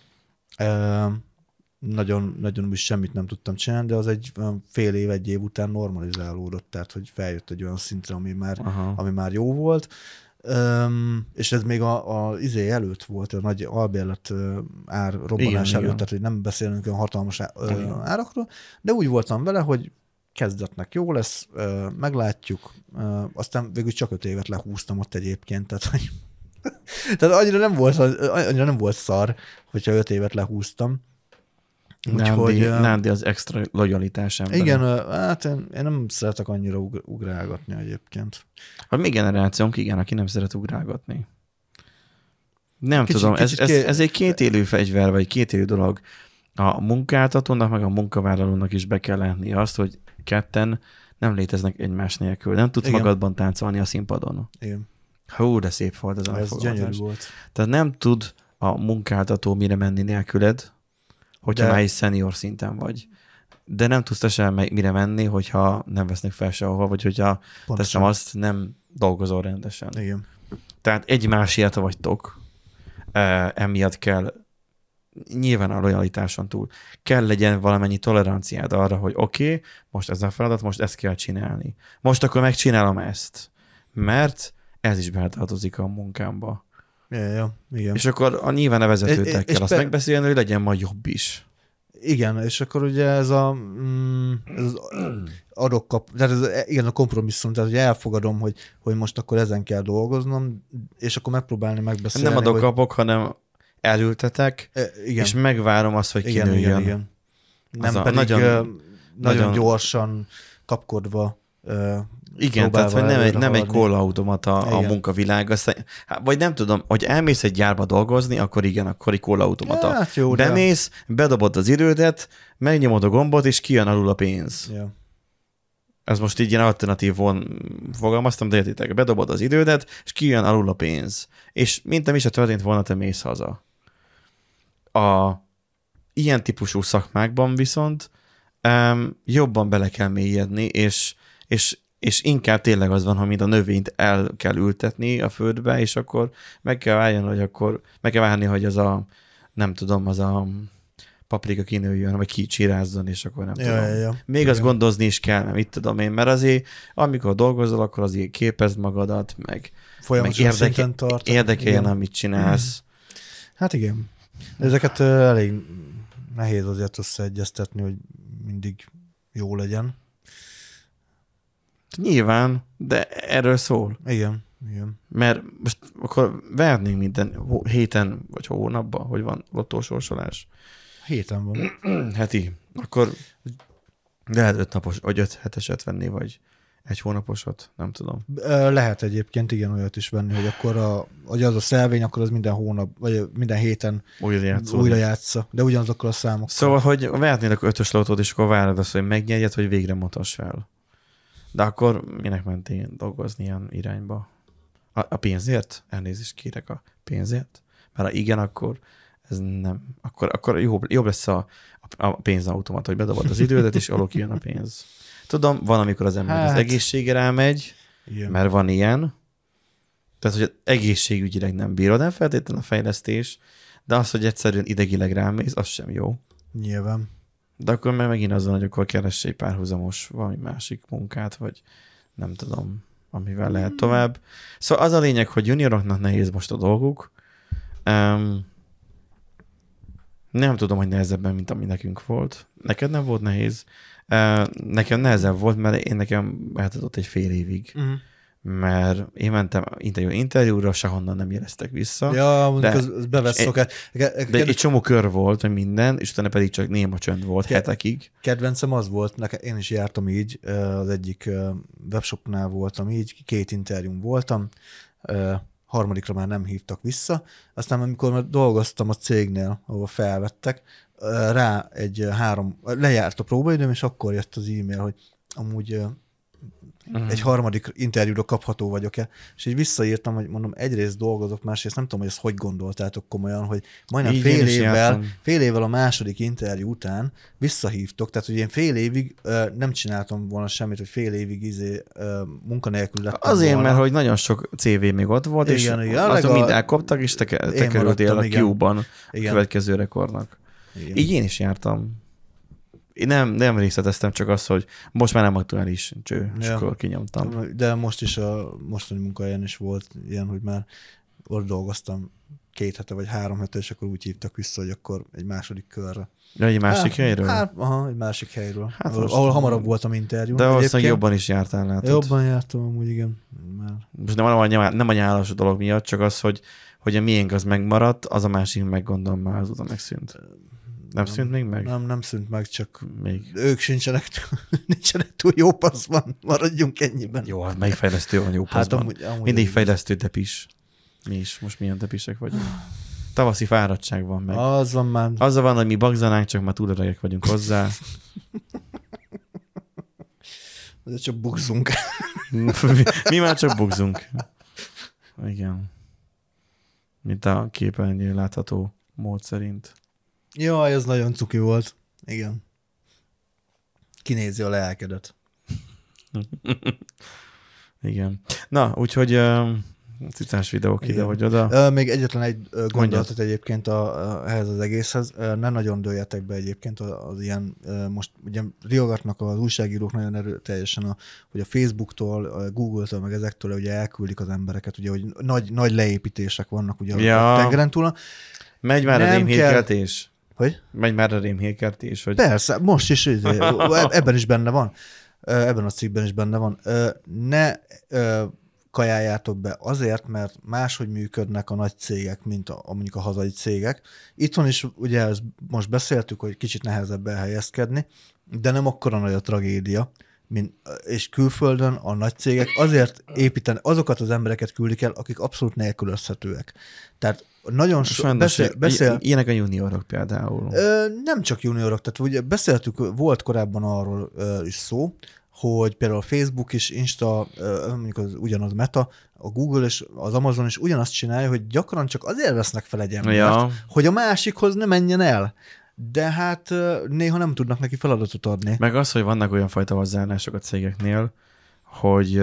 Ö, Nagyon, nagyon is semmit nem tudtam csinálni, de az egy olyan fél év, egy év után normalizálódott, tehát hogy feljött egy olyan szintre, ami már, Aha. ami már jó volt. Um, és ez még a, a izé előtt volt, a nagy albérlet ö, ár robbanás Igen, előtt, igen. tehát hogy nem beszélünk olyan hatalmas á- ö, Igen. árakról, de úgy voltam vele, hogy kezdetnek jó lesz, ö, meglátjuk, ö, aztán végül csak öt évet lehúztam ott egyébként, tehát, hogy tehát annyira nem volt, annyira nem volt szar, hogyha öt évet lehúztam. Nándi, ö, Nándi az extra lojalitás ember. igen, ö, hát én, én nem szeretek annyira ugr- ugrálgatni egyébként. A mi generációnk, igen, aki nem szeret ugrálgatni. Nem Kicsit- tudom, ez, kicsit ez, ké- ez egy kétélű fegyver, vagy kétélű dolog. A munkáltatónak, meg a munkavállalónak is be kell látni azt, hogy ketten nem léteznek egymás nélkül. Nem tudsz Igen. magadban táncolni a színpadon. Igen. Hú, de szép volt ez a Ez megfogalmazás. gyönyörű volt. Tehát nem tud a munkáltató mire menni nélküled, hogyha De- már is senior szinten vagy. De nem tudsz te sem me- mire menni, hogyha nem vesznek fel sehova, vagy hogyha Pontosan. teszem azt, nem dolgozol rendesen. Igen. Tehát egymásért vagytok. E, emiatt kell nyilván a lojalitáson túl kell legyen valamennyi toleranciád arra, hogy oké, okay, most ez a feladat, most ezt kell csinálni. Most akkor megcsinálom ezt. Mert ez is beletartozik a munkámba. Ja, ja, igen. És akkor a nyilván a vezetőkkel És- kell és azt pe- megbeszélni, hogy legyen majd jobb is. Igen, és akkor ugye ez a mm, ez az adok kap, tehát ez, igen, a kompromisszum, tehát hogy elfogadom, hogy, hogy most akkor ezen kell dolgoznom, és akkor megpróbálni megbeszélni. Nem adok hogy, kapok, hanem elültetek, e, igen, és megvárom azt, hogy igen, kinőjön. igen, igen. Nem Az a pedig nagyon- nagyon, nagyon nagyon- gyorsan kapkodva uh, igen, tehát hogy nem egy, nem egy kólaautomata a munkavilág. Aztán, vagy nem tudom, hogy elmész egy gyárba dolgozni, akkor igen, akkor egy kólaautomata. Hát jó, bemész, de... bedobod az idődet, megnyomod a gombot, és kijön alul a pénz. Ja. Ez most így ilyen alternatív von fogalmaztam, de értitek, bedobod az idődet, és kijön alul a pénz. És mint nem is a történt volna, te mész haza. A ilyen típusú szakmákban viszont um, jobban bele kell mélyedni, és, és, és inkább tényleg az van, hogy mint a növényt el kell ültetni a földbe, és akkor meg kell várni, hogy akkor meg kell várni, hogy az a, nem tudom, az a paprika kinőjön, vagy kicsirázzon, és akkor nem ja, tudom. Ja, ja. Még azt gondozni is kell, nem, itt tudom én, mert azért, amikor dolgozol, akkor azért képezd magadat, meg, meg érdeke, érdekeljen, amit csinálsz. Hát igen. De ezeket uh, elég nehéz azért összeegyeztetni, hogy mindig jó legyen. Nyilván, de erről szól. Igen, igen. Mert most akkor vernénk minden héten, vagy hónapban, hogy van lottósorsolás. Héten van. Heti. Akkor lehet öt napos, vagy öt heteset venni, vagy egy hónaposat, nem tudom. Lehet egyébként igen olyat is venni, hogy akkor a, hogy az a szelvény, akkor az minden hónap, vagy minden héten újra, újra játsza, de ugyanazokkal a számokkal. Szóval, hogy vehetnél akkor ötös lotót, és akkor várod azt, hogy megnyerjed, hogy végre mutass fel. De akkor minek mentél dolgozni ilyen irányba? A, a pénzért? Elnézést kérek a pénzért? Mert ha igen, akkor ez nem. Akkor, akkor jobb, jobb lesz a, a pénzautomat, hogy bedobod az idődet, és alól kijön a pénz. Tudom, van, amikor az ember hát, az egészségre elmegy, igen. Mert van ilyen. Tehát, hogy egészségügyileg nem bírod, nem feltétlenül a fejlesztés, de az, hogy egyszerűen idegileg rámész, az sem jó. Nyilván. De akkor már megint az van, hogy akkor keress egy párhuzamos valami másik munkát, vagy nem tudom, amivel lehet tovább. Szóval az a lényeg, hogy junioroknak nehéz most a dolguk. Um, nem tudom, hogy nehezebben, mint ami nekünk volt. Neked nem volt nehéz. Uh, nekem nehezebb volt, mert én nekem eltudott egy fél évig. Uh-huh. Mert én mentem interjú, interjúra, sehonnan nem jeleztek vissza. Ja, mondjuk de, az, az beveszok. De Ked... egy csomó kör volt, hogy minden, és utána pedig csak néma csönd volt Ked... hetekig. Kedvencem az volt, nekem, én is jártam így, az egyik webshopnál voltam így, két interjún voltam, harmadikra már nem hívtak vissza, aztán amikor már dolgoztam a cégnél, ahol felvettek, rá egy három, lejárt a próbaidőm, és akkor jött az e-mail, hogy amúgy uh-huh. egy harmadik interjúra kapható vagyok-e, és így visszaírtam, hogy mondom, egyrészt dolgozok, másrészt nem tudom, hogy ezt hogy gondoltátok komolyan, hogy majdnem fél évvel, fél évvel a második interjú után visszahívtok, tehát hogy én fél évig uh, nem csináltam volna semmit, hogy fél évig izé, uh, munkanélkül lettem Azért, volna. mert hogy nagyon sok cé vé még ott volt, igen, és igen, azok mind elkoptak, és te, te kerültél a Q-ban a következő rekordnak. Igen. Így én is jártam. Én nem, nem részleteztem, csak azt, hogy most már nem aktuális cső, és ja. akkor kinyomtam. De most is a mostani munkahelyen is volt ilyen, hogy már ott dolgoztam két hete vagy három hete, és akkor úgy hívtak vissza, hogy akkor egy második körre. Ja, egy másik hát, helyről? Hát, aha, egy másik helyről. Hát ahol, ahol hamarabb voltam interjú. De valószínűleg jobban is jártál, látod. Jobban jártam amúgy, igen. Már. Most nem a, nem a nyálas dolog miatt, csak az, hogy, hogy a miénk az megmaradt, az a másik meg gondolom már azóta megszűnt. Nem, nem szűnt még meg? Nem, nem szűnt meg, csak még. Ők sincsenek, nincsenek túl jó paszban, maradjunk ennyiben. Jó, hát melyik fejlesztő van jó paszban? Hát amúgy, amúgy mindig fejlesztő depis. Mi is, most milyen depisek vagyunk. Tavaszi fáradtság van meg. Az van már. Azzal van, hogy mi bagzanánk, csak már túl öregek vagyunk hozzá. De csak bugzunk. mi, mi már csak bugzunk. Igen. Mint a képernyőn látható mód szerint. Jaj, ez nagyon cuki volt. Igen. Kinézi a lelkedet. Igen. Na, úgyhogy uh, cicás videók ide vagy oda. Uh, még egyetlen egy uh, gondolatot egyébként a, a, ehhez az egészhez. Uh, ne nagyon dőljetek be egyébként az, az ilyen, uh, most ugye riogatnak az újságírók nagyon erőteljesen, a, hogy a Facebooktól, a Google-től, meg ezektől ugye elküldik az embereket, ugye, hogy nagy, nagy leépítések vannak ugye ja. a tengeren túl. Megy már nem a rémhírkeltés. Hogy? Megy már a rémhírkeltés. Hogy... Persze, most is, ebben is benne van. Ebben a cikkben is benne van. Ne kajáljátok be azért, mert máshogy működnek a nagy cégek, mint a, mondjuk a hazai cégek. Itthon is ugye most beszéltük, hogy kicsit nehezebb elhelyezkedni, de nem akkora nagy a tragédia. mint, és külföldön a nagy cégek azért építeni, azokat az embereket küldik el, akik abszolút nélkülözhetőek. Tehát nagyon so, beszél, beszél... Ilyenek a juniorok például. Ö, nem csak juniorok, tehát ugye beszéltük, volt korábban arról ö, is szó, hogy például a Facebook is, Insta, ö, mondjuk az ugyanaz Meta, a Google és az Amazon is ugyanazt csinálja, hogy gyakran csak azért vesznek fel egy embert, ja. hogy a másikhoz ne menjen el. De hát néha nem tudnak neki feladatot adni. Meg az, hogy vannak olyan fajta hozzáállások a cégeknél, hogy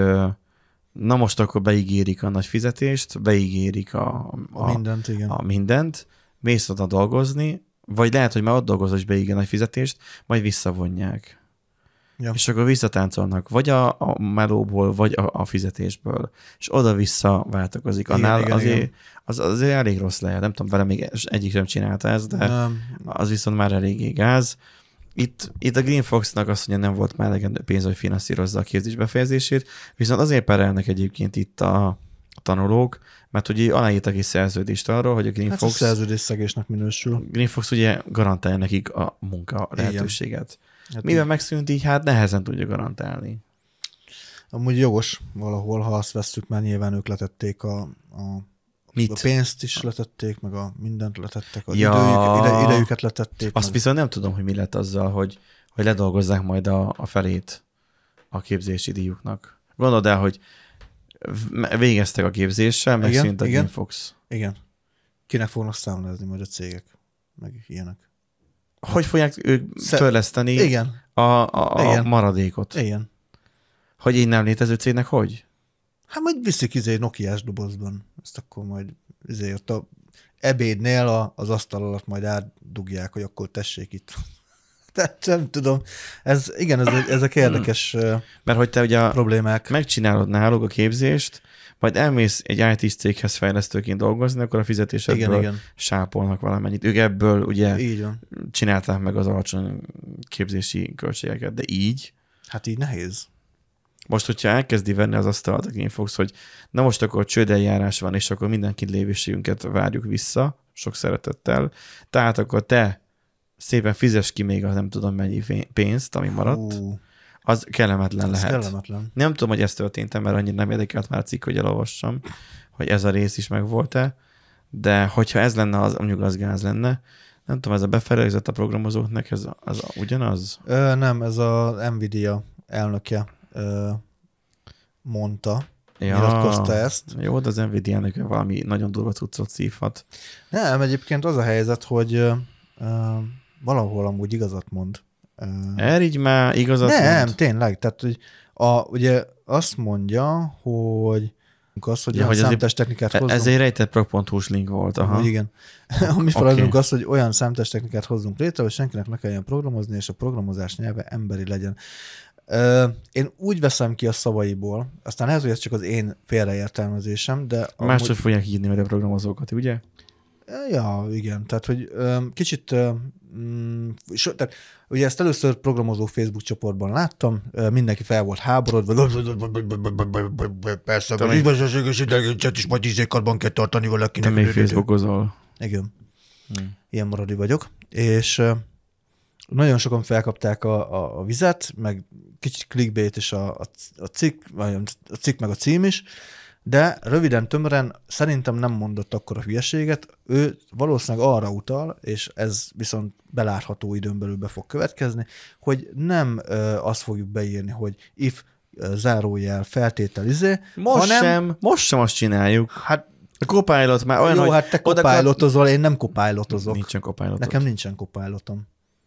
na most akkor beígérik a nagy fizetést, beígérik a, a, a mindent, igen. a mindent, mész oda dolgozni, vagy lehet, hogy már ott dolgozol, és beígér a nagy fizetést, majd visszavonják. Ja. És akkor visszatáncolnak, vagy a, a melóból, vagy a, a fizetésből, és oda-vissza váltakozik. Annál igen, igen, azért, igen. Az, azért elég rossz lehet. Nem tudom, vele még egyik sem csinálta ezt, de nem. Az viszont már eléggé gáz. Itt, itt a Green Fox-nak azt mondja, nem volt már elegendő pénz, hogy finanszírozza a képzés befejezését, viszont azért perelnek egyébként itt a tanulók, mert ugye aláírtak egy szerződést arról, hogy a Green hát Fox... a szerződésszegésnek minősül. Green Fox ugye garantálja nekik a munka lehetőséget. Hát mivel így... megszűnt így, hát nehezen tudja garantálni. Amúgy jogos valahol, ha azt vesszük, mert nyilván ők letették a, a, a pénzt is letették, meg a mindent letettek, a ja. idejük, ide, idejüket letették. Azt meg... viszont nem tudom, hogy mi lett azzal, hogy, hogy ledolgozzák majd a, a felét a képzési díjuknak. Gondold el, hogy végeztek a képzéssel, megszűnt a Green Fox. Igen. Kinek fognak számlázni majd a cégek, meg ilyenek. Hogy fogják ők Szer... törleszteni Igen. A, a, a Igen. maradékot? Igen. Hogy így nem létező cégnek hogy? Hát majd viszik izé Nokiás dobozban. Ezt akkor majd izé ott a ebédnél a, az asztal alatt majd átdugják, hogy akkor tessék itt. Tehát nem tudom. Ez, igen, ez, ezek érdekes Mert hogy te ugye problémák. Megcsinálod náluk a képzést, majd elmész egy í té céghez fejlesztőként dolgozni, akkor a fizetésedből igen, igen. sápolnak valamennyit. Ők ebből ugye így van. Csinálták meg az alacsony képzési költségeket, de így? Hát így nehéz. Most, hogyha elkezdi venni az asztalat a Green Fox, hogy na most akkor csődeljárás van, és akkor mindenkit lévésségünket várjuk vissza, sok szeretettel, tehát akkor te szépen fizes ki még az nem tudom mennyi pénzt, ami maradt, Hú. az kellemetlen az lehet. Kellemetlen. Nem tudom, hogy ez történt, mert annyira nem érdekelt már cikk, hogy elolvassam, hogy ez a rész is megvolt-e, de hogyha ez lenne, az mondjuk az gáz lenne. Nem tudom, ez a befelelőzött a programozóknak, ez az a, ugyanaz? Ö, nem, ez a Nvidia elnöke ö, mondta, ja, nyilatkozta ezt. Jó, de az Nvidia elnöke valami nagyon durva cuccot szívhat. Nem, egyébként az a helyzet, hogy ö, ö, valahol amúgy igazat mond. Erigy már igazat Nem, mond? tényleg. Tehát, hogy a, ugye azt mondja, hogy az, hogy ja, olyan számítástechnikát hozzunk. Ez egy rejtett prog.hu-s link volt. Aha. Úgy, igen. A mi feladatunk okay. az, hogy olyan számítástechnikát hozzunk létre, hogy senkinek ne kelljen programozni, és a programozás nyelve emberi legyen. Én úgy veszem ki a szavaiból, aztán lehet, hogy ez csak az én félreértelmezésem, de... Máshogy amúgy... fogják írni meg a programozókat, ugye? Ja, igen. Tehát, hogy kicsit... So, tehát, ugye ezt először programozó Facebook csoportban láttam, mindenki fel volt háborodva, persze, hogy igazságos intelligenciát is majd tízékarban kell tartani valakinek. Te még Facebookozol. Igen. Hmm. Ilyen maradi vagyok. És nagyon sokan felkapták a, a, a vizet, meg kicsit clickbait is a, a, a cikk, vagy a cikk meg a cím is, de röviden, tömören szerintem nem mondott akkor a hülyeséget, ő valószínűleg arra utal, és ez viszont belátható időn belül be fog következni, hogy nem ö, azt fogjuk beírni, hogy if ö, zárójel feltételizé, most hanem... sem, most sem azt csináljuk. Hát a Copilot már olyan, jó, hogy... hát te Copilotozol, én nem Copilotozok. Nincsen Copilotod. Nekem nincsen Copilotom.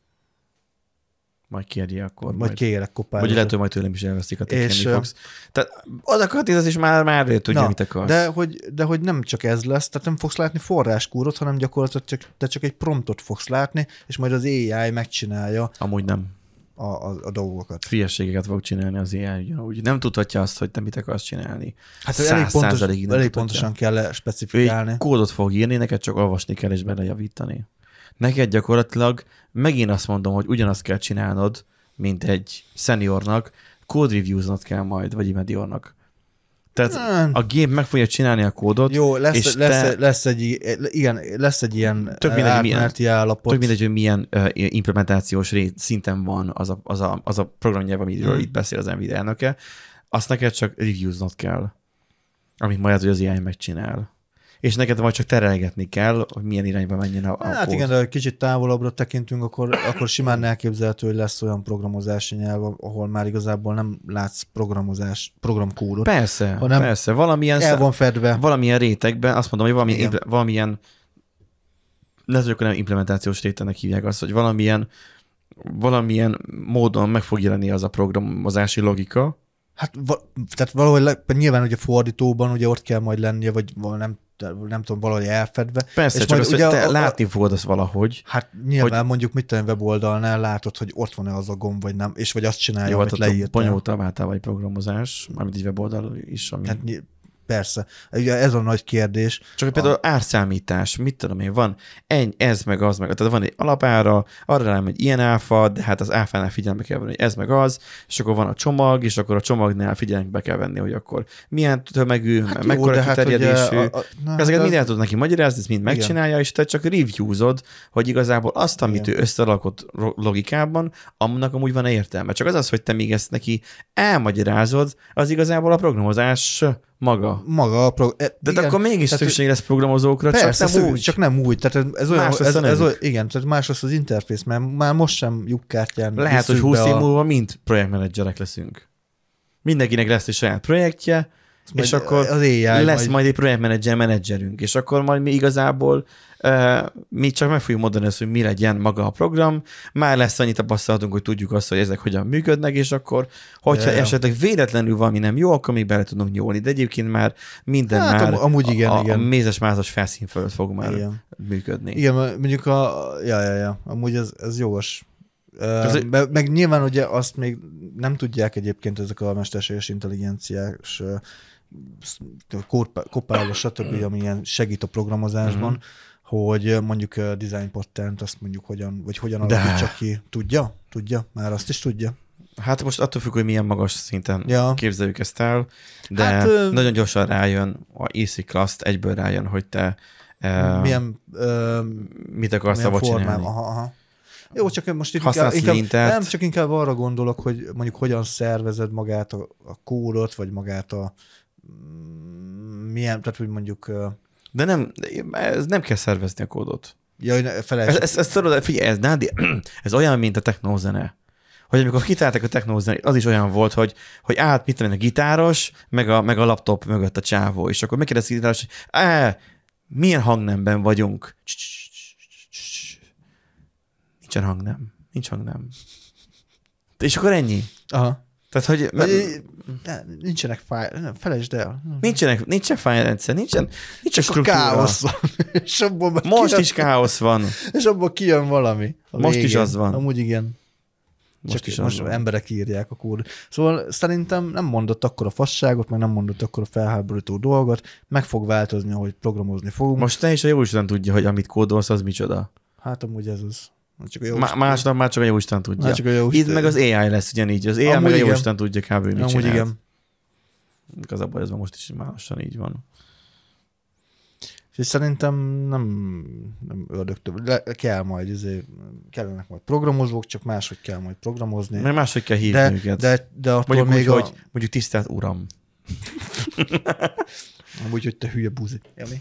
Majd kérje akkor. Majd, majd kérek Copilotot. Vagy lehet, hogy majd tőlem is elveszik a tényleg fogsz. Tehát oda kattintasz, és már, már tudja, na, mit akarsz. De hogy, de hogy nem csak ez lesz, tehát nem fogsz látni forráskúrot, hanem gyakorlatilag csak, te csak egy promptot fogsz látni, és majd az á i megcsinálja. Amúgy nem. A, a, a dolgokat. Hülyeségeket fog csinálni az á i, ugyanúgy. Nem tudhatja azt, hogy te mit akarsz csinálni. Hát elég, pontos, elég pontosan kell specifikálni. Ő kódot fog írni, neked csak olvasni kell és belejavítani. Neked gyakorlatilag megint azt mondom, hogy ugyanazt kell csinálnod, mint egy seniornak, code reviews-not kell majd, vagy mediornak. Tehát a gép meg fogja csinálni a kódot. Jó, lesz, és lesz, te... lesz, egy, igen, lesz egy ilyen tök mindegy, átmeneti milyen, állapot. tök mindegy, hogy milyen uh, implementációs rét szinten van az a, az a, az a programnyelv, amiről hmm. itt beszél az Nvidia elnöke. Azt neked csak reviewnod kell, amit majd hogy az á i megcsinál. És neked majd csak terelgetni kell, hogy milyen irányba menjen a, a Hát kód. igen, de kicsit távolabbra tekintünk, akkor, akkor simán elképzelhető, hogy lesz olyan programozási nyelv, ahol már igazából nem látsz programozás, programkódot. Persze, hanem persze. Valamilyen, el van fedve. Valamilyen rétegben, azt mondom, hogy valamilyen, impl- valamilyen ne tudjuk, hogy nem implementációs rétegnek hívják azt, hogy valamilyen, valamilyen módon meg fog jelenni az a programozási logika. Hát va- tehát valahogy le, nyilván ugye fordítóban ugye ott kell majd lennie, vagy nem, nem tudom, valahogy elfedve. Persze, és csak majd azt, ugye hogy te a, a, látni fogod azt valahogy. Hát nyilván hogy, mondjuk mit tudom, weboldalnál látod, hogy ott van-e az a gomb, vagy nem, és vagy azt csinálja, jó, amit leírtál. Bonyolultabb általában egy programozás, mármint egy weboldal is. Ami... Hát persze. Ugye ez a nagy kérdés. Csak például a... árszámítás, mit tudom én, van ennyi, ez meg az meg, tehát van egy alapára, arra rám egy ilyen áfa, de hát az áfánál figyelembe kell venni, hogy ez meg az, és akkor van a csomag, és akkor a csomagnál figyelembe kell venni, hogy akkor milyen tömegű, hát mekkora jó, kiterjedésű. Hát, a, a, na, ezeket az... mind el tudod neki magyarázni, ezt mind igen. megcsinálja, és te csak reviewzod, hogy igazából azt, amit igen. ő összerakott logikában, annak amúgy van értelme. Csak az az, hogy te még ezt neki elmagyarázod, az igazából a programozás maga. Maga a pro... e, De igen, akkor mégis tehát, szükség lesz programozókra, persze, csak nem úgy. Csak nem úgy. Tehát ez, ez olyan, más ez, ez olyan, igen, tehát más lesz az interfész, mert már most sem lyukkártyán. Lehet, hogy húsz év múlva mind projektmenedzserek leszünk. Mindenkinek lesz egy saját projektje, és akkor az lesz majd... majd egy projektmenedzser menedzserünk, és akkor majd mi igazából uh, mi csak meg fogjuk mondani azt, hogy mi legyen maga a program, már lesz annyi tapasztalatunk, hogy tudjuk azt, hogy ezek hogyan működnek, és akkor, hogyha yeah. esetleg véletlenül valami nem jó, akkor még bele tudunk nyúlni, de egyébként már minden hát, már amúgy igen, a, igen. a mézes-mázas felszín fölött fog már igen. működni. Igen, mondjuk a... Ja, ja, ja. Amúgy ez, ez jogos. Uh, meg, meg nyilván ugye azt még nem tudják egyébként ezek a mesterséges intelligenciás Copilot, stb., ami ilyen segít a programozásban, mm-hmm. hogy mondjuk a design pattern, azt mondjuk hogyan, vagy hogyan alakítsa ki. Tudja? Tudja? Már azt is tudja? Hát most attól függ, hogy milyen magas szinten ja. képzeljük ezt el, de hát, nagyon gyorsan rájön, a á cé Class-t egyből rájön, hogy te milyen, uh, mit akarsz abba csinálni. Aha, aha. Jó, csak most inkább, inkább, nem, csak inkább arra gondolok, hogy mondjuk hogyan szervezed magát a, a kódot, vagy magát a milyen, tehát hogy mondjuk... De nem, ez nem kell szervezni a kódot. Ja, felejtsd. Ez, ez, ez, figyelj, ez, Nádi, ez olyan, mint a technózene. Hogy amikor kitálták a technózenét, az is olyan volt, hogy, hogy át, mit tudom, a gitáros, meg a, meg a laptop mögött a csávó, és akkor megkérdezi a gitáros, hogy á, milyen hangnemben vagyunk? Nincsen hangnem. Nincs hangnem. És akkor ennyi. Aha. Tehát, hogy... Ne, nincsenek fáj... Nem, felejtsd el. Nincsenek, nincsen fájrendszer, nincsen, nincsen struktúra. Káosz van. És abból most kijön, is káosz van. És abból kijön valami. Most végén. Is az van. Amúgy igen. Most Csak is most van. Emberek írják a kód. Szóval szerintem nem mondott akkor a fasságot, meg nem mondott akkor a felháborító dolgot, meg fog változni, ahogy programozni fogunk. Most te is a jóisten tudja, hogy amit kódolsz, az micsoda. Hát amúgy ez az. Má- másnap már csak a jóisten tudja. Csak a jóisten. Itt meg az á i lesz ugyanígy. Az á i amúgy meg a jóisten tudja kb. Mit amúgy igen. Igazából ez most is már lassan így van. És szerintem nem, nem ördögtől. Le, kell majd, azért, kellenek majd programozók, csak máshogy kell majd programozni. Mert máshogy kell hívni de, őket. De, de attól mondjuk még úgy, a... hogy mondjuk tisztelt uram. Amúgy, hogy te hülye buzi. Jami?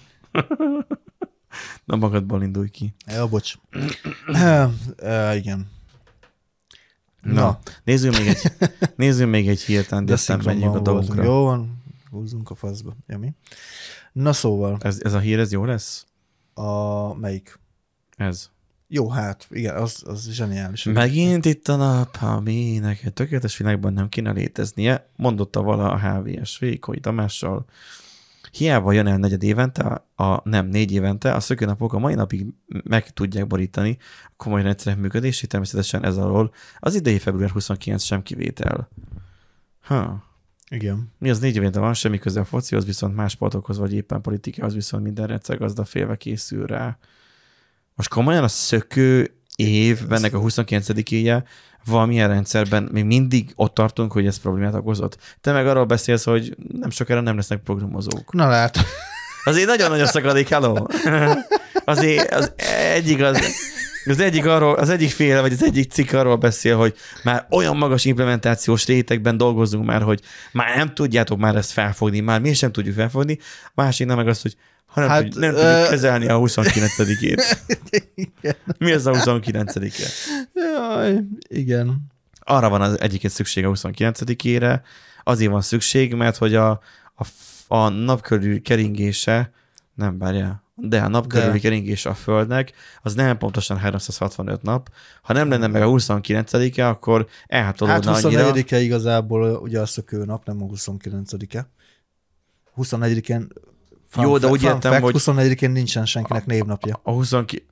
Na magadból indulj ki. Ja, bocs. uh, uh, igen. Na, Na. Nézzünk, még egy, nézzünk még egy hirtelen, de aztán menjünk a dolgunkra. Jó van, húzzunk a faszba. Jami? Na szóval. Ez, ez a hír, ez jó lesz? A melyik? Ez. Jó, hát, igen, az, az zseniális. Megint itt a nap, ami neked tökéletes világban nem kéne léteznie, mondotta vala a há vé es vé, Koi Tamással. Hiába jön el negyed évente, a, nem, négy évente, a szökőnapok a mai napig meg tudják borítani a komoly rendszerek működését, természetesen ez alól az idei február huszonkilencedike sem kivétel. Ha. Igen. Mi az négy évente van, semmi köze a focihoz, viszont más sportokhoz, vagy éppen politikához, viszont minden rendszer gazda félve készül rá. Most komolyan a szökő év, ennek a huszonkilencedikéje, valamilyen rendszerben még mindig ott tartunk, hogy ez problémát okozott. Te meg arról beszélsz, hogy nem sokára nem lesznek programozók. Na lát. Azért nagyon-nagyon szakadék, hello. Azért az egyik az... Az egyik, arról, az egyik fél, vagy az egyik cikk arról beszél, hogy már olyan magas implementációs rétegben dolgozunk már, hogy már nem tudjátok már ezt felfogni, már mi sem tudjuk felfogni. A másik nem meg az, hogy ha nem, hát, tudjuk, nem ö... tudjuk kezelni a huszonkilencedikét. Mi az a huszonkilencedike? Jaj, igen. Arra van az egyiket szükség a huszonkilencedikére, azért van szükség, mert hogy a, a, a nap körül keringése, nem bárjál, de a nap körüli keringése a Földnek, az nem pontosan háromszázhatvanöt nap. Ha nem lenne meg a huszonkilencedike, akkor elhatolódna hát annyira. huszonegyedike igazából ugye a szökőnap, nem a huszonkilencedike. huszonegyedikén Jó, de úgy értem, hogy... huszonegyedikén nincsen senkinek névnapja. A huszonkilencedike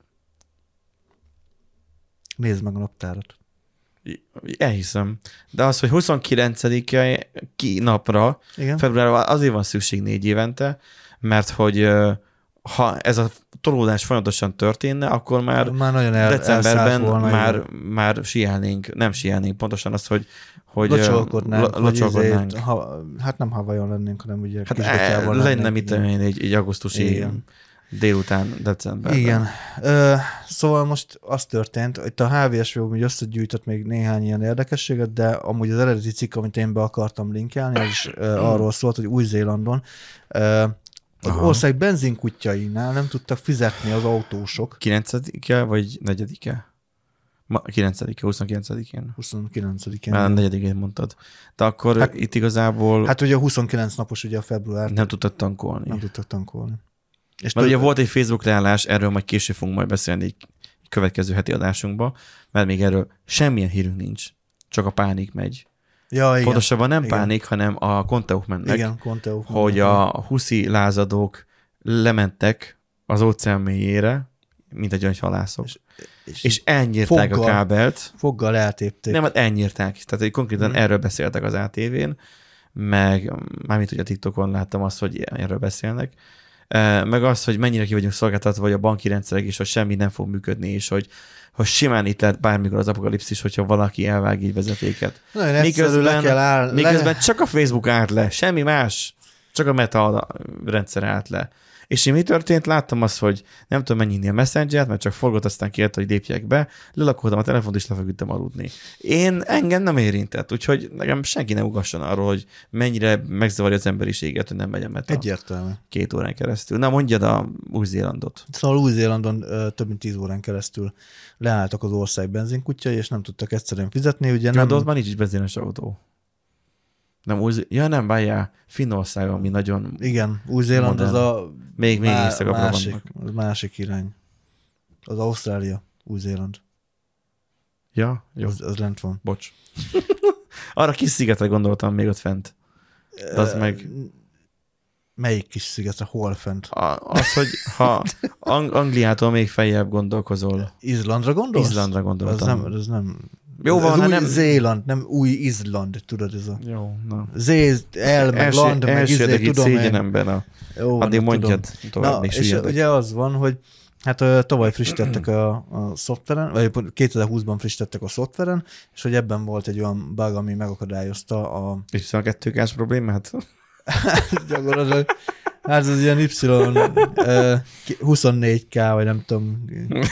Nézd meg a naptárat. Elhiszem. De az, hogy huszonkilencedike ki napra, igen? Februárban azért van szükség négy évente, mert hogy ha ez a tolódás folyamatosan történne, akkor már, már nagyon el, decemberben már, már sielnénk, nem sielnénk, pontosan az, hogy hogy locsolkodnánk. Locsolkodnánk. Ha, hát nem Havajon lennénk, hanem ugye hát e, lenne mit egy, egy augusztusi igen. délután, decemberben. Igen. Ö, szóval most az történt, itt a há vé es vé úgy összegyűjtött még néhány ilyen érdekességet, de amúgy az eredeti cikk, amit én be akartam linkelni, az is ö, arról szólt, hogy Új-Zélandon ö, az aha. ország benzinkutyjainál nem tudtak fizetni az autósok. kilencedike vagy negyedike? Ma, kilencedike, huszonkilencedikén. huszonkilencedikén. Már a negyedikén mondtad. De akkor hát, itt igazából... Hát ugye a huszonkilenc napos ugye a február. Nem tudtak tankolni. Nem tudtak tankolni. És mert ugye volt egy Facebook leállás, erről majd később fogunk majd beszélni egy következő heti adásunkba, mert még erről semmilyen hírünk nincs. Csak a pánik megy. Ja, igen. Pontosabban nem igen. pánik, hanem a konteók mennek. Igen, konteók hogy mennek. A huszi lázadók lementek az óceán mélyére, mint egy halászok. És, és, és elnyírták foggal, a kábelt. Foggal eltépték. Nem, hát elnyírták. Tehát hogy konkrétan hmm. erről beszéltek az á té vén, meg mármint, hogy a TikTokon láttam azt, hogy erről beszélnek, meg az, hogy mennyire ki vagyunk szolgáltatva, vagy a banki rendszerek is, hogy semmi nem fog működni, és hogy, hogy simán itt lehet bármikor az apokalipszis, hogyha valaki elvág így vezetéket. Miközben, kell áll, miközben le... csak a Facebook állt le, semmi más, csak a Meta rendszer állt le. És én mi történt? Láttam azt, hogy nem tudom mennyi a Messenger-t, mert csak forgott, aztán kérte, hogy lépjek be, lelakoltam a telefont, és lefeküdtem aludni. Én engem nem érintett, úgyhogy nekem senki nem ugasson arról, hogy mennyire megzavarja az emberiséget, hogy nem megy a Meta. Egyértelmű. Két órán keresztül. Na mondjad a Új-Zélandot. Szóval Új-Zélandon ö, több mint tíz órán keresztül leálltak az ország benzinkutyai, és nem tudtak egyszerűen fizetni. Ugye nem... De ott már nincs is benzines autó. Nem, Új... Ja nem, várjál, Finnország, ami nagyon... Igen, Új-Zéland modern. Az a... Még, még má... éjszakabbra másik, vannak. Másik irány. Az Ausztrália, Új-Zéland. Ja, jó. Az, az lent van. Bocs. Arra kis szigetre gondoltam még ott fent. De az meg... Melyik kis szigetre? Hol fent? A, az, hogy ha Ang- Angliától még feljebb gondolkozol. Izlandra gondolsz? Izlandra gondoltam. Az nem... Az nem... Jó van, ez új nem... Zéland, nem új Izland, tudod ez a... Jó, na. Zé, el, meg első, land, meg izé, tudom én. Szégyenemben a... Jó, addig mondjad tovább, na, még és süllyedek. ugye az van, hogy hát tavaly frissítettek a, a szoftveren, vagy kétezer-húszban frissítettek a szoftveren, és hogy ebben volt egy olyan bug, ami megakadályozta a... És huszonkettő kás problémát? Gyakorlatilag, hát ez ilyen Y huszonnégy ká, vagy nem tudom...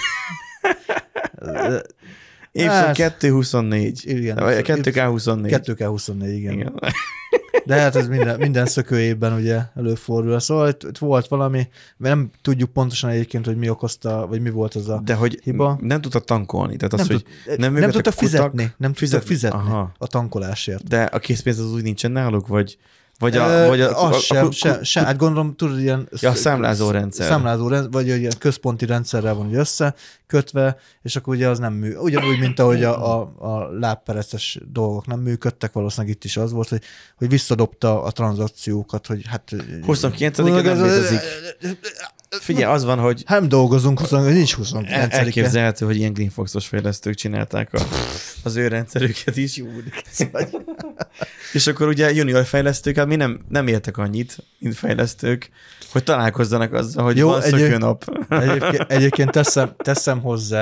Évszak kettő huszonnégy. Igen. kettő ká huszonnégy. kettő ká huszonnégy, igen. igen. De hát ez minden, minden szökőévben ugye előfordul. Szóval itt, itt volt valami, nem tudjuk pontosan egyébként, hogy mi okozta, vagy mi volt az a De hogy hiba. Nem tudta tankolni. Tehát az, nem hogy tud, nem, nem tudta fizetni. Nem tudta fizetni Aha. a tankolásért. De a készpénz az úgy nincsen náluk, vagy... Vagy a, Ö, vagy a, az a, sem, a, sem, sem, hát gondolom, tudod, ilyen... Ja, a számlázó rendszer. Számlázó rendszer, vagy ilyen központi rendszerrel van összekötve, és akkor ugye az nem működik. Ugyanúgy, mint ahogy a, a, a lábpereces dolgok nem működtek, valószínűleg itt is az volt, hogy, hogy visszadobta a tranzakciókat, hogy hát... huszonkilencedike nem létezik. Figyelj, az van, hogy... Nem dolgozunk, huszonkilencedike nincs huszonkilencedike. Elképzelhető, hogy ilyen Green Fox-os fejlesztők csinálták a, az ő rendszerüket is. Jó, és akkor ugye junior fejlesztők, hát mi nem, nem értek annyit, mint fejlesztők, hogy találkozzanak azzal, hogy jó, van szökőnap. Egyébként, egyébként teszem, teszem hozzá,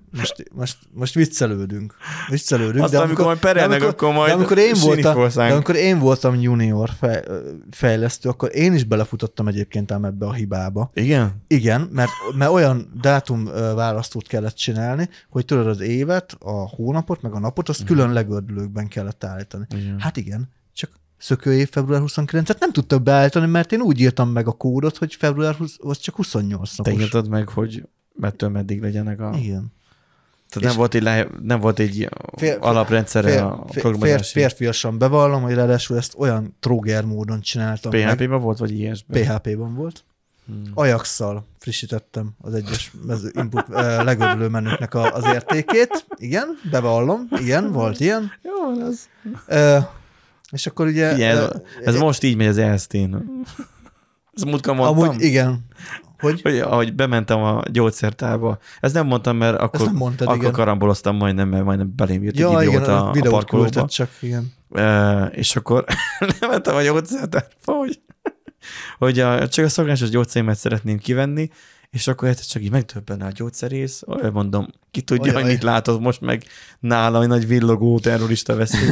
most, most, most viccelődünk. Viccelődünk. Aztán, amikor majd perelnek, akkor majd de amikor én voltam, foszánk. de amikor én voltam junior fej, fejlesztő, akkor én is belefutottam egyébként ám ebbe a hibába. Igen? Igen, mert, mert olyan dátum választót kellett csinálni, hogy tudod az évet, a hónapot, meg a napot, azt külön legördülőkben kellett állítani. Igen. Hát igen, csak szökőév február huszonkilencet nem tudtak beállítani, mert én úgy írtam meg a kódot, hogy február huszonkilenc, az csak huszonnyolc napos. Te írtad meg, hogy mettől meddig legyenek a... Igen. Tehát nem volt, egy le... nem volt egy fér, alaprendszere fér, a programozási. Fér, férfiasan bevallom, hogy ráadásul ezt olyan tróger módon csináltam. pé há pé-ben volt, vagy i es ben? pé há pé-ben volt. Hmm. Ajax-szal frissítettem az egyes input legörülő menüknek a, az értékét. Igen, bevallom. Igen, volt ilyen. Jó, ez... Uh, és akkor ugye... Figyelj, ez, ez uh, most így megy az é es té-n. Ezt múltkor mondtam. Amúgy igen. Hogy? Hogy ahogy bementem a gyógyszertárba. Ezt nem mondtam, mert akkor, nem mondtad, akkor igen. karamboloztam majdnem, mert majdnem belém jött ja, egy idiót igen, a, a parkolóba. Csak, igen. E, és akkor lementem a gyógyszertárba, hogy, hogy a, csak a szokásos gyógyszerémet szeretném kivenni, és akkor egyszer csak így megdöbbenne a gyógyszerész, olyan mondom, ki tudja, hogy mit látod most meg nála, hogy nagy villogó terrorista veszély.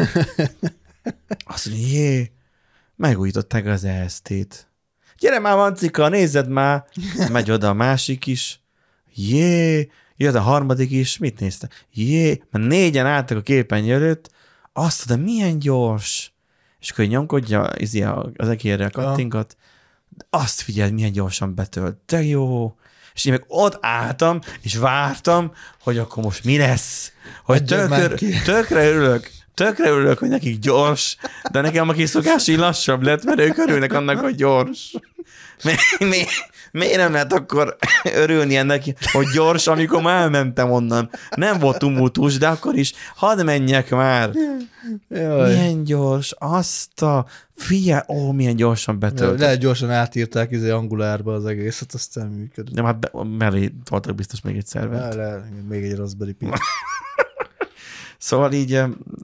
Azt mondja, jé, megújították az é es té-t. Gyere már, Vancika, nézzed már! Megy oda a másik is. Jé! Jött a harmadik is. Mit nézte? Jé! Mert négyen álltak a képernyő előtt. Azt mondta, milyen gyors! És akkor nyomkodja az egérre a kattinkat. Azt figyeld, milyen gyorsan betölt. De jó! És én meg ott álltam, és vártam, hogy akkor most mi lesz. Hogy tökre, tökre örülök. Tökre örülök, hogy nekik gyors, de nekem a kiszokás így lassabb lett, mert ők örülnek annak, hogy gyors. Mi, mi, miért nem lehet akkor örülni ennek, hogy gyors, amikor már elmentem onnan? Nem volt tumultus, de akkor is hadd menjek már. Jaj. Milyen gyors, azt a... Figyelj, ó, milyen gyorsan betölt. Lehet gyorsan átírták izé angulárba az egészet, aztán működött. Nem, hát be, mellé voltak biztos még egy szervert. Le, le, még egy Raspberry Pi. Szóval így...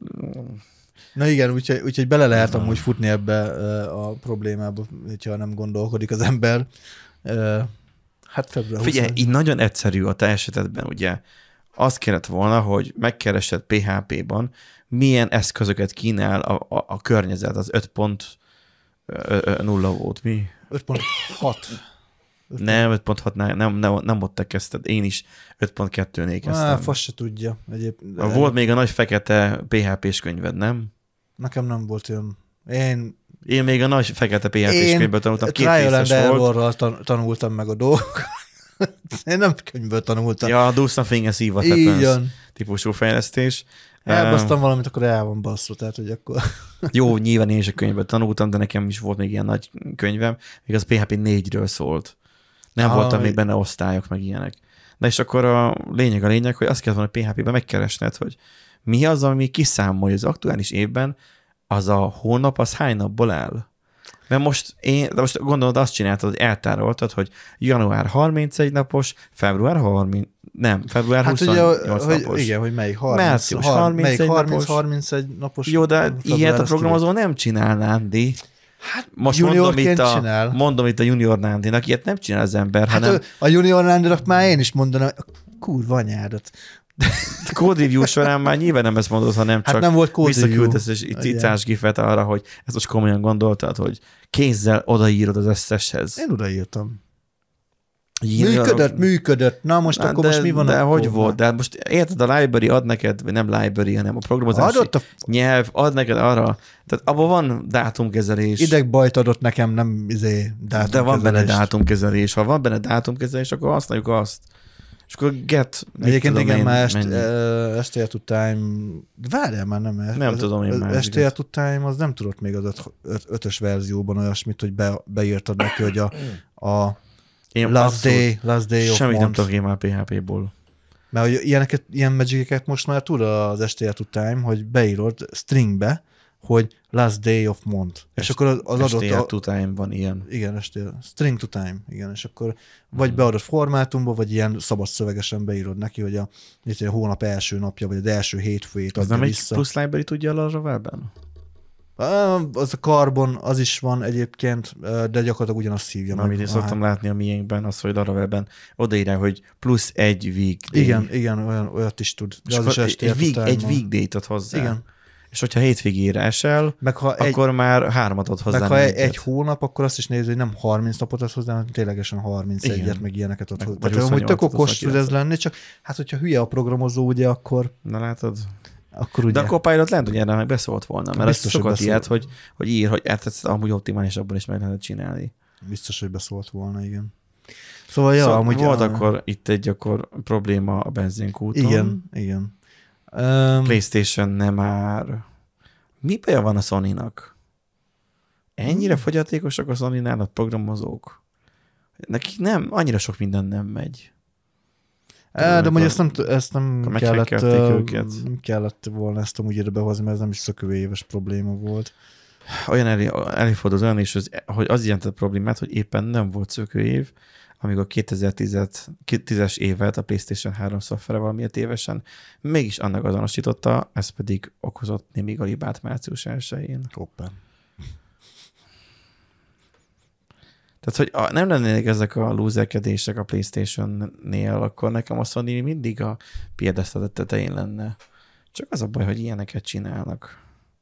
Na igen, úgyhogy, úgyhogy bele lehet amúgy futni ebbe a problémába, hogyha nem gondolkodik az ember. Hát február Figyelj, így nagyon egyszerű a te esetedben, ugye. Azt kellett volna, hogy megkeresed pé há pé-ban, milyen eszközöket kínál a, a, a környezet, az öt pont nulla volt, mi? öt pont hat. Nem, öt pont hat, nem, nem, nem ott te kezdted. Én is öt pont kettőnél kezdtem. Á, fasz se tudja. Egyéb... Volt még a nagy fekete pé há pés könyved, nem? Nekem nem volt olyan. Én... Én még a nagy fekete pé há pés könyvből tanultam. Két részes volt. Tan- tanultam meg a dolgokat. Én nem könyvből tanultam. Ja, do something as evil happens típusú fejlesztés. Elbasztam um, valamit, akkor el van basszó, tehát hogy akkor... Jó, nyilván én is a könyvből tanultam, de nekem is volt még ilyen nagy könyvem, még az pé há pé négyről szólt. Nem ah, voltam még benne osztályok, meg ilyenek. De és akkor a lényeg a lényeg, hogy azt kellett volna a pé há pé-ben megkeresned, hogy mi az, ami kiszámolja az aktuális évben, az a hónap, az hány napból áll. Mert most én, de most gondolod, azt csináltad, hogy eltároltad, hogy január harmincegy napos, február harminc, nem, február hát huszonnyolc ugye, napos. Hogy, igen, hogy melyik harminc, március harmincegy napos. harmincegy napos. Jó, de ilyet a programozó nem csinál, Nándi. Hát most mondom itt, a, mondom itt a junior Nándinak, ilyet nem csinál az ember, hát hanem... A junior Nándinak már én is mondanám, kurva anyádat. Code review során már nyilván nem ezt mondod, hanem hát csak nem volt code visszaküldesz és cicás gifet arra, hogy ezt most komolyan gondoltad, hogy kézzel odaírod az összeshez. Én odaírtam. Működött, működött. Na most Na, akkor de, most mi van? De akkor? hogy volt? De most érted, a library ad neked, vagy nem library, hanem a programozási a... nyelv ad neked arra. Tehát abban van dátumkezelés. Idegbajt adott nekem, nem izé dátumkezelés. De van benne dátumkezelés. Ha van benne dátumkezelés, akkor használjuk azt. És akkor get... Egyébként igen, én, már es té er to time... Várjál már, nem. Nem ez, tudom én már. es té er to time az nem tudott még az öt, öt, ötös verzióban olyasmit, hogy be, beírtad neki, hogy a, a én last day, last day of semmit month. nem tudok én már pé há pé-ból. Mert hogy ilyeneket, ilyen magic-eket most már tud az es té er to time, hogy beírod stringbe, hogy last day of month. Es, és akkor az, az adott... es té er to time van ilyen. Igen, es té er, string to time, igen, és akkor vagy hmm. beadod formátumba, vagy ilyen szabad szövegesen beírod neki, hogy a, a hónap első napja, vagy az első hétfőjét az adja nem vissza. egy plusz library tudja a Laravelben? Az a karbon, az is van egyébként, de gyakorlatilag ugyanazt szívja meg. Amit én szoktam látni a miénkben, az, hogy Laravelben odaírják, hogy plusz egy weekday. Igen, igen, olyan, olyat is tud. És az is egy, week, egy weekday-t ad hozzá. Igen. És hogyha hétvégére esel, meg ha akkor egy, már hármat ad hozzá. Meg ha egy, egy hónap, akkor azt is nézi, hogy nem harminc napot ad hozzá, hanem ténylegesen harmincegyet, meg ilyeneket ad hozzá. Tehát hogy tök okos tud ez lenni, csak hát hogyha hülye a programozó, ugye, akkor... Na látod? Akkor ugye... De a Copilot lehet, hogy erre meg beszólt volna, mert biztos, ez sokat ilyet, hogy, hogy ír, hogy ezt amúgy optimálisabban is meg lehet csinálni. Biztos, hogy beszólt volna, igen. Szóval, ja, szóval amúgy... Volt a... akkor itt egy akkor probléma a benzinkúton. Igen, igen. Um... PlayStation nem már... Mi baja van a Sony-nak? Ennyire hmm. fogyatékosak a Sony-nál a programozók? Nekik nem, annyira sok minden nem megy. É, de mondjuk ezt nem, ezt nem kellett, uh, kellett volna ezt amúgy ide behozni, mert ez nem is szökövő éves probléma volt. Olyan elé, előfordult olyan is, hogy az jelentett problémát, hogy éppen nem volt szökőév, amíg a kétezer-tízes évet a PlayStation három szoftvere valamiért évesen mégis annak azonosította, ez pedig okozott némi galibát március elsején. Hoppá. Tehát, hogy a, nem lennének ezek a lúzerkedések a PlayStation-nél, akkor nekem a Sony mindig a piedesztál tetején lenne. Csak az a baj, hogy ilyeneket csinálnak.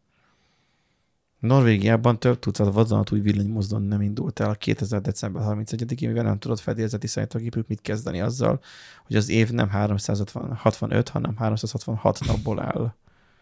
Norvégiában több tucat vadonatúj villanymozdon nem indult el a kétezer. december harmincegyedikén, mivel nem tudott fedélzeti számítógépük mit kezdeni azzal, hogy az év nem háromszázhatvanöt, hanem háromszázhatvanhat napból áll.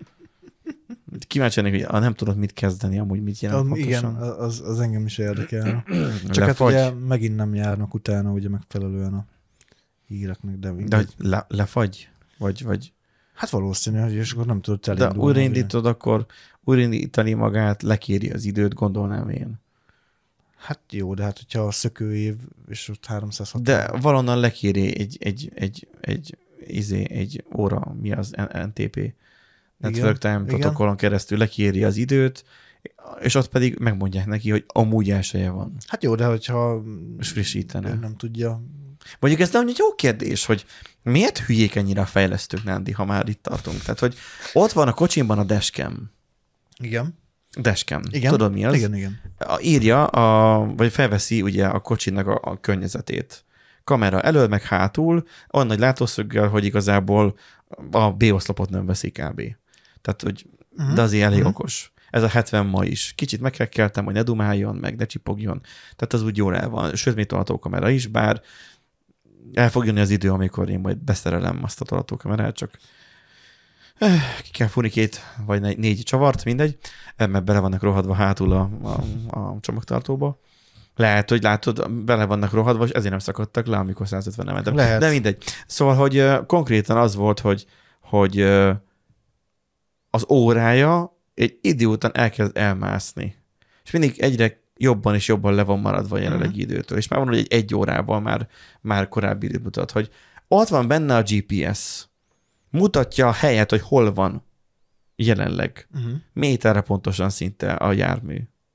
Kíváncsi lennék, hogy nem tudod mit kezdeni, amúgy mit jelent pontosan. Igen, az, az engem is érdekel. Csak lefagy. Hát ugye megint nem járnak utána ugye megfelelően a híreknek. De, de hogy le, lefagy? Vagy, vagy... Hát valószínű, hogy és akkor nem tudod elindulni. De újraindítod, akkor újraindítani magát, lekéri az időt, gondolnám én. Hát jó, de hát hogyha a szökőév, és ott háromszázhatvan... De valonnan lekéri egy, egy, egy, egy, izé, egy óra, mi az en té pé. Network Time protokollon keresztül lekéri az időt, és ott pedig megmondják neki, hogy amúgy elsője van. Hát jó, de hogyha... És frissítene. Nem tudja... Mondjuk ez nem egy jó kérdés, hogy miért hülyék ennyire a fejlesztők, Nándi, ha már itt tartunk. Tehát, hogy ott van a kocsimban a dashcam. Igen. Dashcam. Igen. Tudod, mi az? Igen, igen. A, írja, a, vagy felveszi ugye a kocsinak a, a környezetét. Kamera elől, meg hátul, olyan nagy látószöggel, hogy igazából a B-oszlopot nem veszi kb. Tehát, hogy uh-huh. de azért elég uh-huh. okos. Ez a hetven ma is. Kicsit meghekkeltem, hogy ne dumáljon, meg ne csipogjon. Tehát az úgy jól el van. Sőt, még tolatókamera is, bár el fog jönni az idő, amikor én majd beszerelem azt a tolatókamerát, csak ki kell fúrni két vagy négy csavart, mindegy, mert bele vannak rohadva hátul a, a, a csomagtartóba. Lehet, hogy látod, bele vannak rohadva, és ezért nem szakadtak le, amikor százötven mentem. Lehet. De mindegy. Szóval, hogy uh, konkrétan az volt, hogy, hogy uh, az órája egy idő után elkezd elmászni. És mindig egyre jobban és jobban le van maradva a jelenlegi mm. időtől. És már van, hogy egy, egy órával már, már korábbi időt mutat, hogy ott van benne a gé pé es. Mutatja a helyet, hogy hol van jelenleg. Mm. Méterre pontosan szinte a jármű.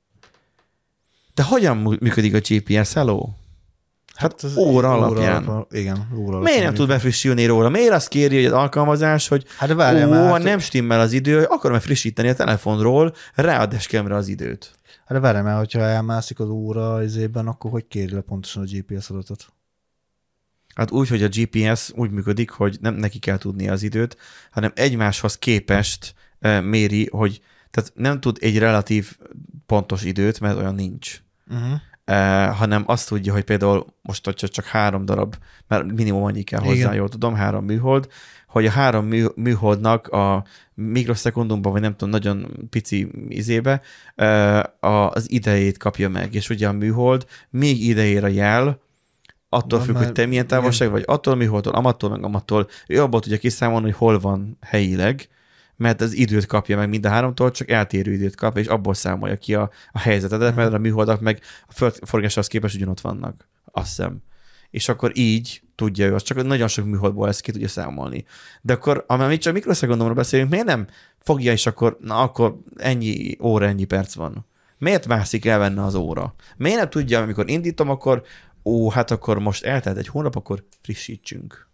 De hogyan működik a gé pé es? Hello? Hát, hát óra alapján. Óra, igen, óra alapján. Miért nem tud befrissülni róla? Miért azt kéri, hogy az alkalmazás, hogy hát várjál, ó, már, ha hát... nem stimmel az idő, akarom-e frissíteni a telefonról, rá a dashcamre az időt? Hát várjál, mert hogyha elmászik az óra izében, akkor hogy kéri le pontosan a gé pé es adatot? Hát úgy, hogy a gé pé es úgy működik, hogy nem neki kell tudni az időt, hanem egymáshoz képest uh, méri, hogy tehát nem tud egy relatív pontos időt, mert olyan nincs. Uh-huh. Uh, hanem azt tudja, hogy például most hogy csak három darab, mert minimum annyi kell hozzá, igen. Jól tudom, három műhold, hogy a három mű, műholdnak a mikroszekundumban, vagy nem tudom, nagyon pici izébe uh, az idejét kapja meg. És ugye a műhold még idejér a jel, attól függ, hogy te milyen távolság vagy, attól a műholdtól, amattól, meg amattól, ő abból tudja kiszámolni, hogy hol van helyileg, mert az időt kapja meg mind a háromtól, csak eltérő időt kap, és abból számolja ki a, a helyzetet, mert a műholdak meg a földforgáshoz képest ugyanott vannak, azt hiszem. És akkor így tudja ő, az csak nagyon sok műholdból ezt ki tudja számolni. De akkor, amíg csak mikroszekundumról beszélünk, miért nem fogja, és akkor, na akkor ennyi óra, ennyi perc van? Miért mászik el benne az óra? Miért nem tudja, amikor indítom, akkor ó, hát akkor most eltelt egy hónap, akkor frissítsünk.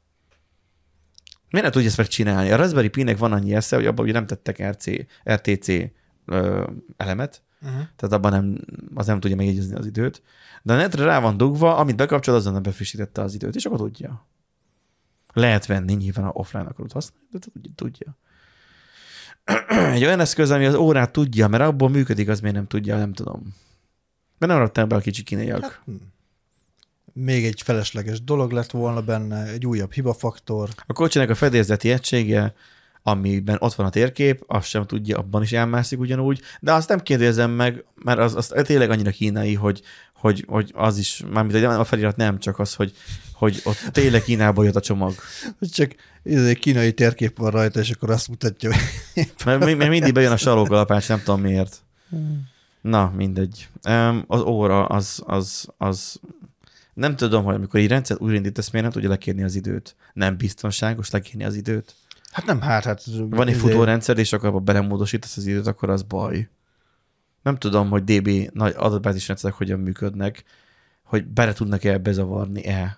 Miért nem tudja ezt megcsinálni? A Raspberry Pi-nek van annyi esze, hogy abban ugye nem tettek er cé, er té cé ö, elemet, Uh-huh. tehát abban nem, az nem tudja megjegyezni az időt, de a netre rá van dugva, amit bekapcsol, azon befrissítette az időt, és akkor tudja. Lehet venni, nyilván ha offline akarod használni, de tudja. Egy olyan eszköz, ami az órát tudja, mert abból működik, az miért nem tudja, nem tudom. Mert nem raktam be a kicsi kínaiak. Hát, hm. Még egy felesleges dolog lett volna benne, egy újabb hibafaktor. A kocsinak a fedélzeti egysége, amiben ott van a térkép, azt sem tudja, abban is elmászik ugyanúgy, de azt nem kérdezem meg, mert az, az tényleg annyira kínai, hogy, hogy, hogy az is, mármint a felirat nem csak az, hogy, hogy ott tényleg Kínából jött a csomag. Csak ez egy kínai térkép van rajta, és akkor azt mutatja. Mert, mert mindig bejön a sarokkalapács, nem tudom miért. Na, mindegy. Az óra az, az, az nem tudom, hogy amikor egy rendszert újraindítasz, miért nem tudja lekérni az időt. Nem biztonságos lekérni az időt. Hát nem, hát, hát... Van egy futórendszer, és akkor ha belemódosítasz az időt, akkor az baj. Nem tudom, hogy dé bé nagy adatbázis rendszerek hogyan működnek, hogy bele tudnak-e ebbe zavarni-e.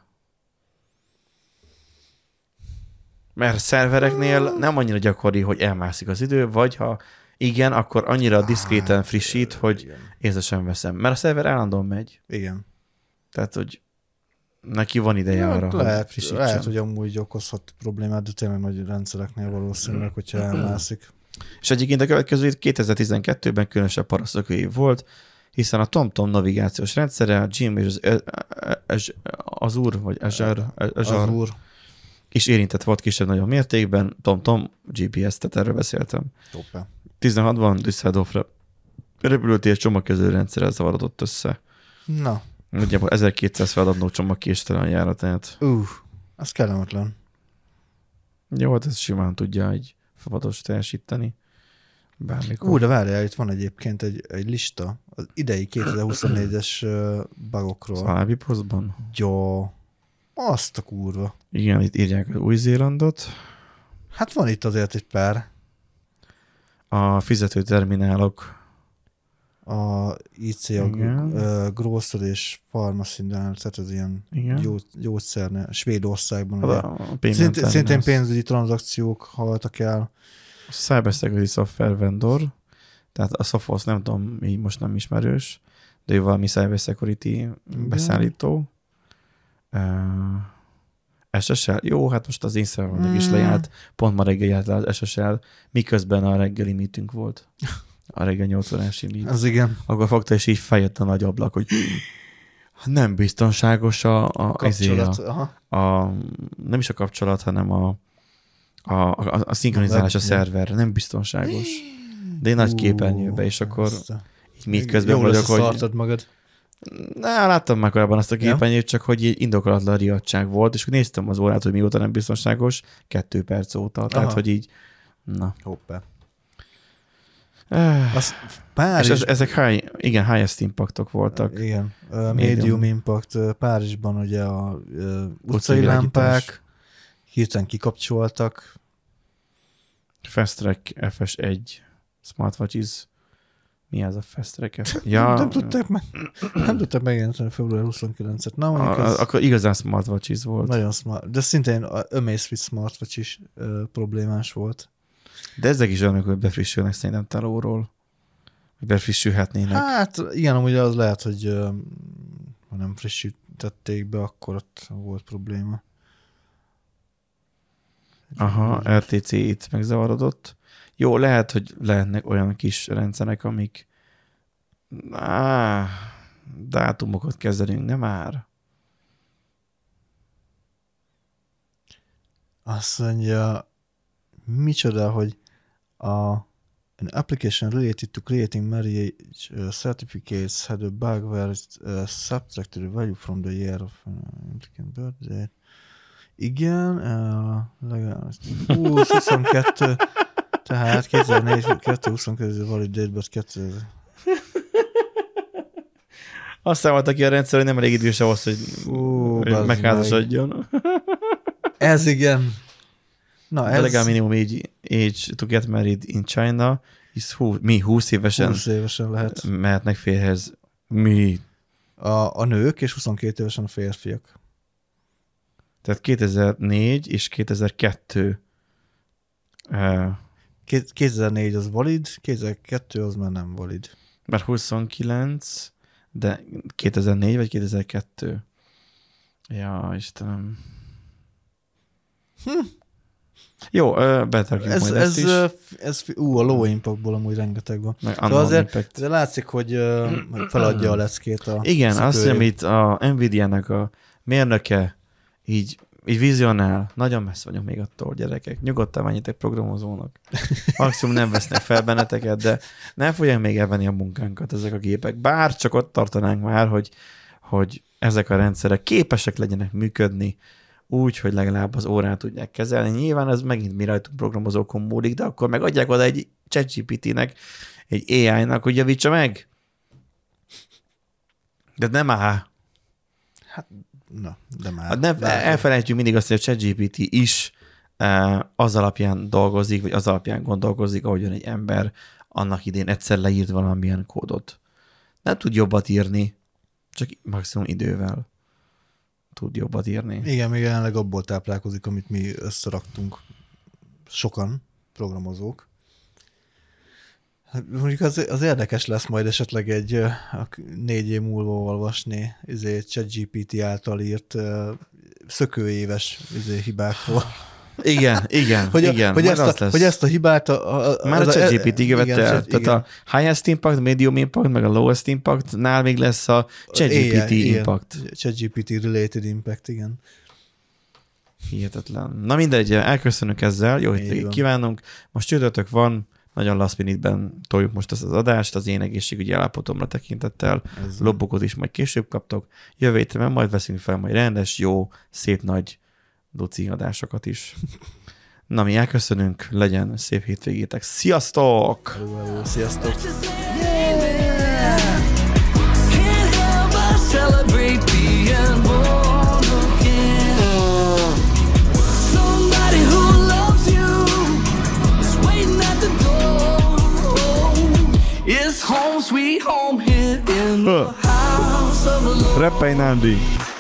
Mert szervereknél nem annyira gyakori, hogy elmászik az idő, vagy ha igen, akkor annyira diszkréten frissít, hogy észre sem veszem. Mert a szerver állandóan megy. Igen. Tehát, hogy neki van ideje ja, arra, lehet, hogy frissítsen. Lehet, hogy amúgy okozhat problémát, de tényleg nagy rendszereknél valószínűleg, hogyha elmászik. És egyébként a következő kétezer-tizenkettőben különösebb parasztokő év volt, hiszen a TomTom navigációs rendszere, a Jim és az Azure, vagy Azure, Azure is érintett volt kisebb-nagyobb mértékben. TomTom gé pé es, tehát erről beszéltem. Toppe. tizenhatban Düsseldorfra repülőtér csomagkezelő rendszerrel zavarodott össze. Na. Nagyjából ezerkétszáz feladandó csomag késtelen járatát. Uh, az kellemetlen. Jó, hát ez simán tudja egy fapados teljesíteni. Bármikor. Ú, de várjál, itt van egyébként egy, egy lista az idei kétezer-huszonnégyes bugokról. Az alábbi posztban? Jó. Azt a kurva. Igen, itt írják az Új-Zélandot. Hát van itt azért egy pár. A fizetőterminálok. A í cé, a uh, Grocer és Pharmacy-nál, tehát az ilyen gyó, gyógyszerne, Svédországban. A, a Szint, szintén pénzügyi tranzakciók haltak el. A Cybersecurity Software Vendor, tehát a Sophos nem tudom, így most nem ismerős, de ő valami Cybersecurity beszállító. Uh, es es el? Jó, hát most az én szervernek mm. is lejárt, pont ma reggel járt le az es es el, miközben a reggeli meetünk volt. A reggel nyolc órási meet. Az igen. Akkor fogta, és így feljött a nagy ablak, hogy nem biztonságos a, a, a kapcsolat. A, a, nem is a kapcsolat, hanem a, a, a, a szinkronizálás a szerverre. Nem biztonságos. De én nagy képernyőbe, és akkor így meet közben vagyok, hogy... magad. Na, láttam már korábban azt a képernyőt, csak hogy így indokolatlan riadtság volt, és néztem az órát, hogy mióta nem biztonságos, kettő perc óta. Tehát, Aha. hogy így, na. Hoppá. Uh, Párizs... És ez, ezek high, igen, highest impactok voltak. Igen. Uh, medium impact. Uh, Párizsban ugye a uh, utcai lámpák hirtelen kikapcsoltak. Fast Track ef es egy Smartwatches. Mi az a Fast Track? Ja, nem tudták meg, nem tudták megjelenteni február huszonkilencedikét. Na, a, az akkor igazán Smartwatches volt. Nagyon smart. De szintén a Amazfit Smartwatch is uh, problémás volt. De ezek is olyanok, hogy befrissülnek szerintem telóról. Hogy befrissülhetnének. Hát igen, amúgy az lehet, hogy uh, ha nem frissítették be, akkor ott volt probléma. Aha, er té cé itt megzavarodott. Jó, lehet, hogy lehetnek olyan kis rendszerek, amik á, dátumokat kezelünk, nem már. Azt mondja, micsoda, hogy a, an application related to creating marriage uh, certificates had a bug where it uh, subtracted the value from the year of uh, applicant birthday. Igen, uh, legalább húsz huszonkettő, tehát kétezer-négy kettő-huszonkettő valid date, but kétezer. Azt számolta ki a rendszer, hogy nem elég idős ahhoz, hogy, hogy megházasodjon. Ez igen. Na, ez... A legalább minimum age, age to get married in China is hú, mi húsz évesen, húsz évesen lehet. Mehetnek férhez. Mi? A, a nők, és huszonkét évesen a férfiak. Tehát kétezer-négy és kétezer-kettő uh, kétezer-négy az valid, kétezer-kettő az már nem valid. Mert huszonkilenc, de kétezer-négy vagy kétezer-kettő? Ja, Istenem. Hm. Jó, betartjuk ez, majd ez, ezt is. Ez, ú, a Low Impactból amúgy rengeteg van. Meg Szóval Unknown azért, Impact. azért látszik, hogy uh, feladja a leckét a Igen, szökője. azt hiszem, itt a Nvidia-nek a mérnöke így, így vizionál. Nagyon messze vagyunk még attól, gyerekek. Nyugodtan menjetek programozónak. Maximum nem vesznek fel benneteket, de nem fogják még elvenni a munkánkat ezek a gépek. Bár csak ott tartanánk már, hogy, hogy ezek a rendszerek képesek legyenek működni úgy, hogy legalább az órát tudják kezelni. Nyilván ez megint mi rajtunk programozókon múlik, de akkor meg adják oda egy ChatGPT-nek, egy á í-nak, hogy javítsa meg. De nem áll. Hát, na, de már. Hát nem, elfelejtjük mindig azt, hogy a ChatGPT is eh, az alapján dolgozik, vagy az alapján gondolkozik, ahogyan egy ember annak idén egyszer leírt valamilyen kódot. Nem tud jobbat írni, csak maximum idővel tud jobbat írni. Igen, még jelenleg abból táplálkozik, amit mi összeraktunk. Sokan, programozók. Hát, mondjuk az, az érdekes lesz majd esetleg egy uh, négy év múlva olvasni izé, ChatGPT által írt uh, szökőéves izé, hibákról. Igen, igen, hogy, a, igen. hogy, ezt a, hogy ezt a hibát... A, a, már a ChatGPT követte el. Tehát igen. a highest impact, medium impact, meg a lowest impact-nál még lesz a ChatGPT impact. ChatGPT related impact, igen. Hihetetlen. Na mindegy, elköszönünk ezzel, jó hétvégét kívánunk. Most csütörtök van, nagyon last minute-ben toljuk most ezt az adást, az én egészségügyi állapotomra tekintettel. Ez lobbokot is majd később kaptok. Jövő héten majd veszünk fel majd rendes, jó, szép nagy duci adásokat is. Na, mi elköszönünk, legyen szép hétvégétek. Sziasztok! Hello, hello, sziasztok! Reppelj, Nándi!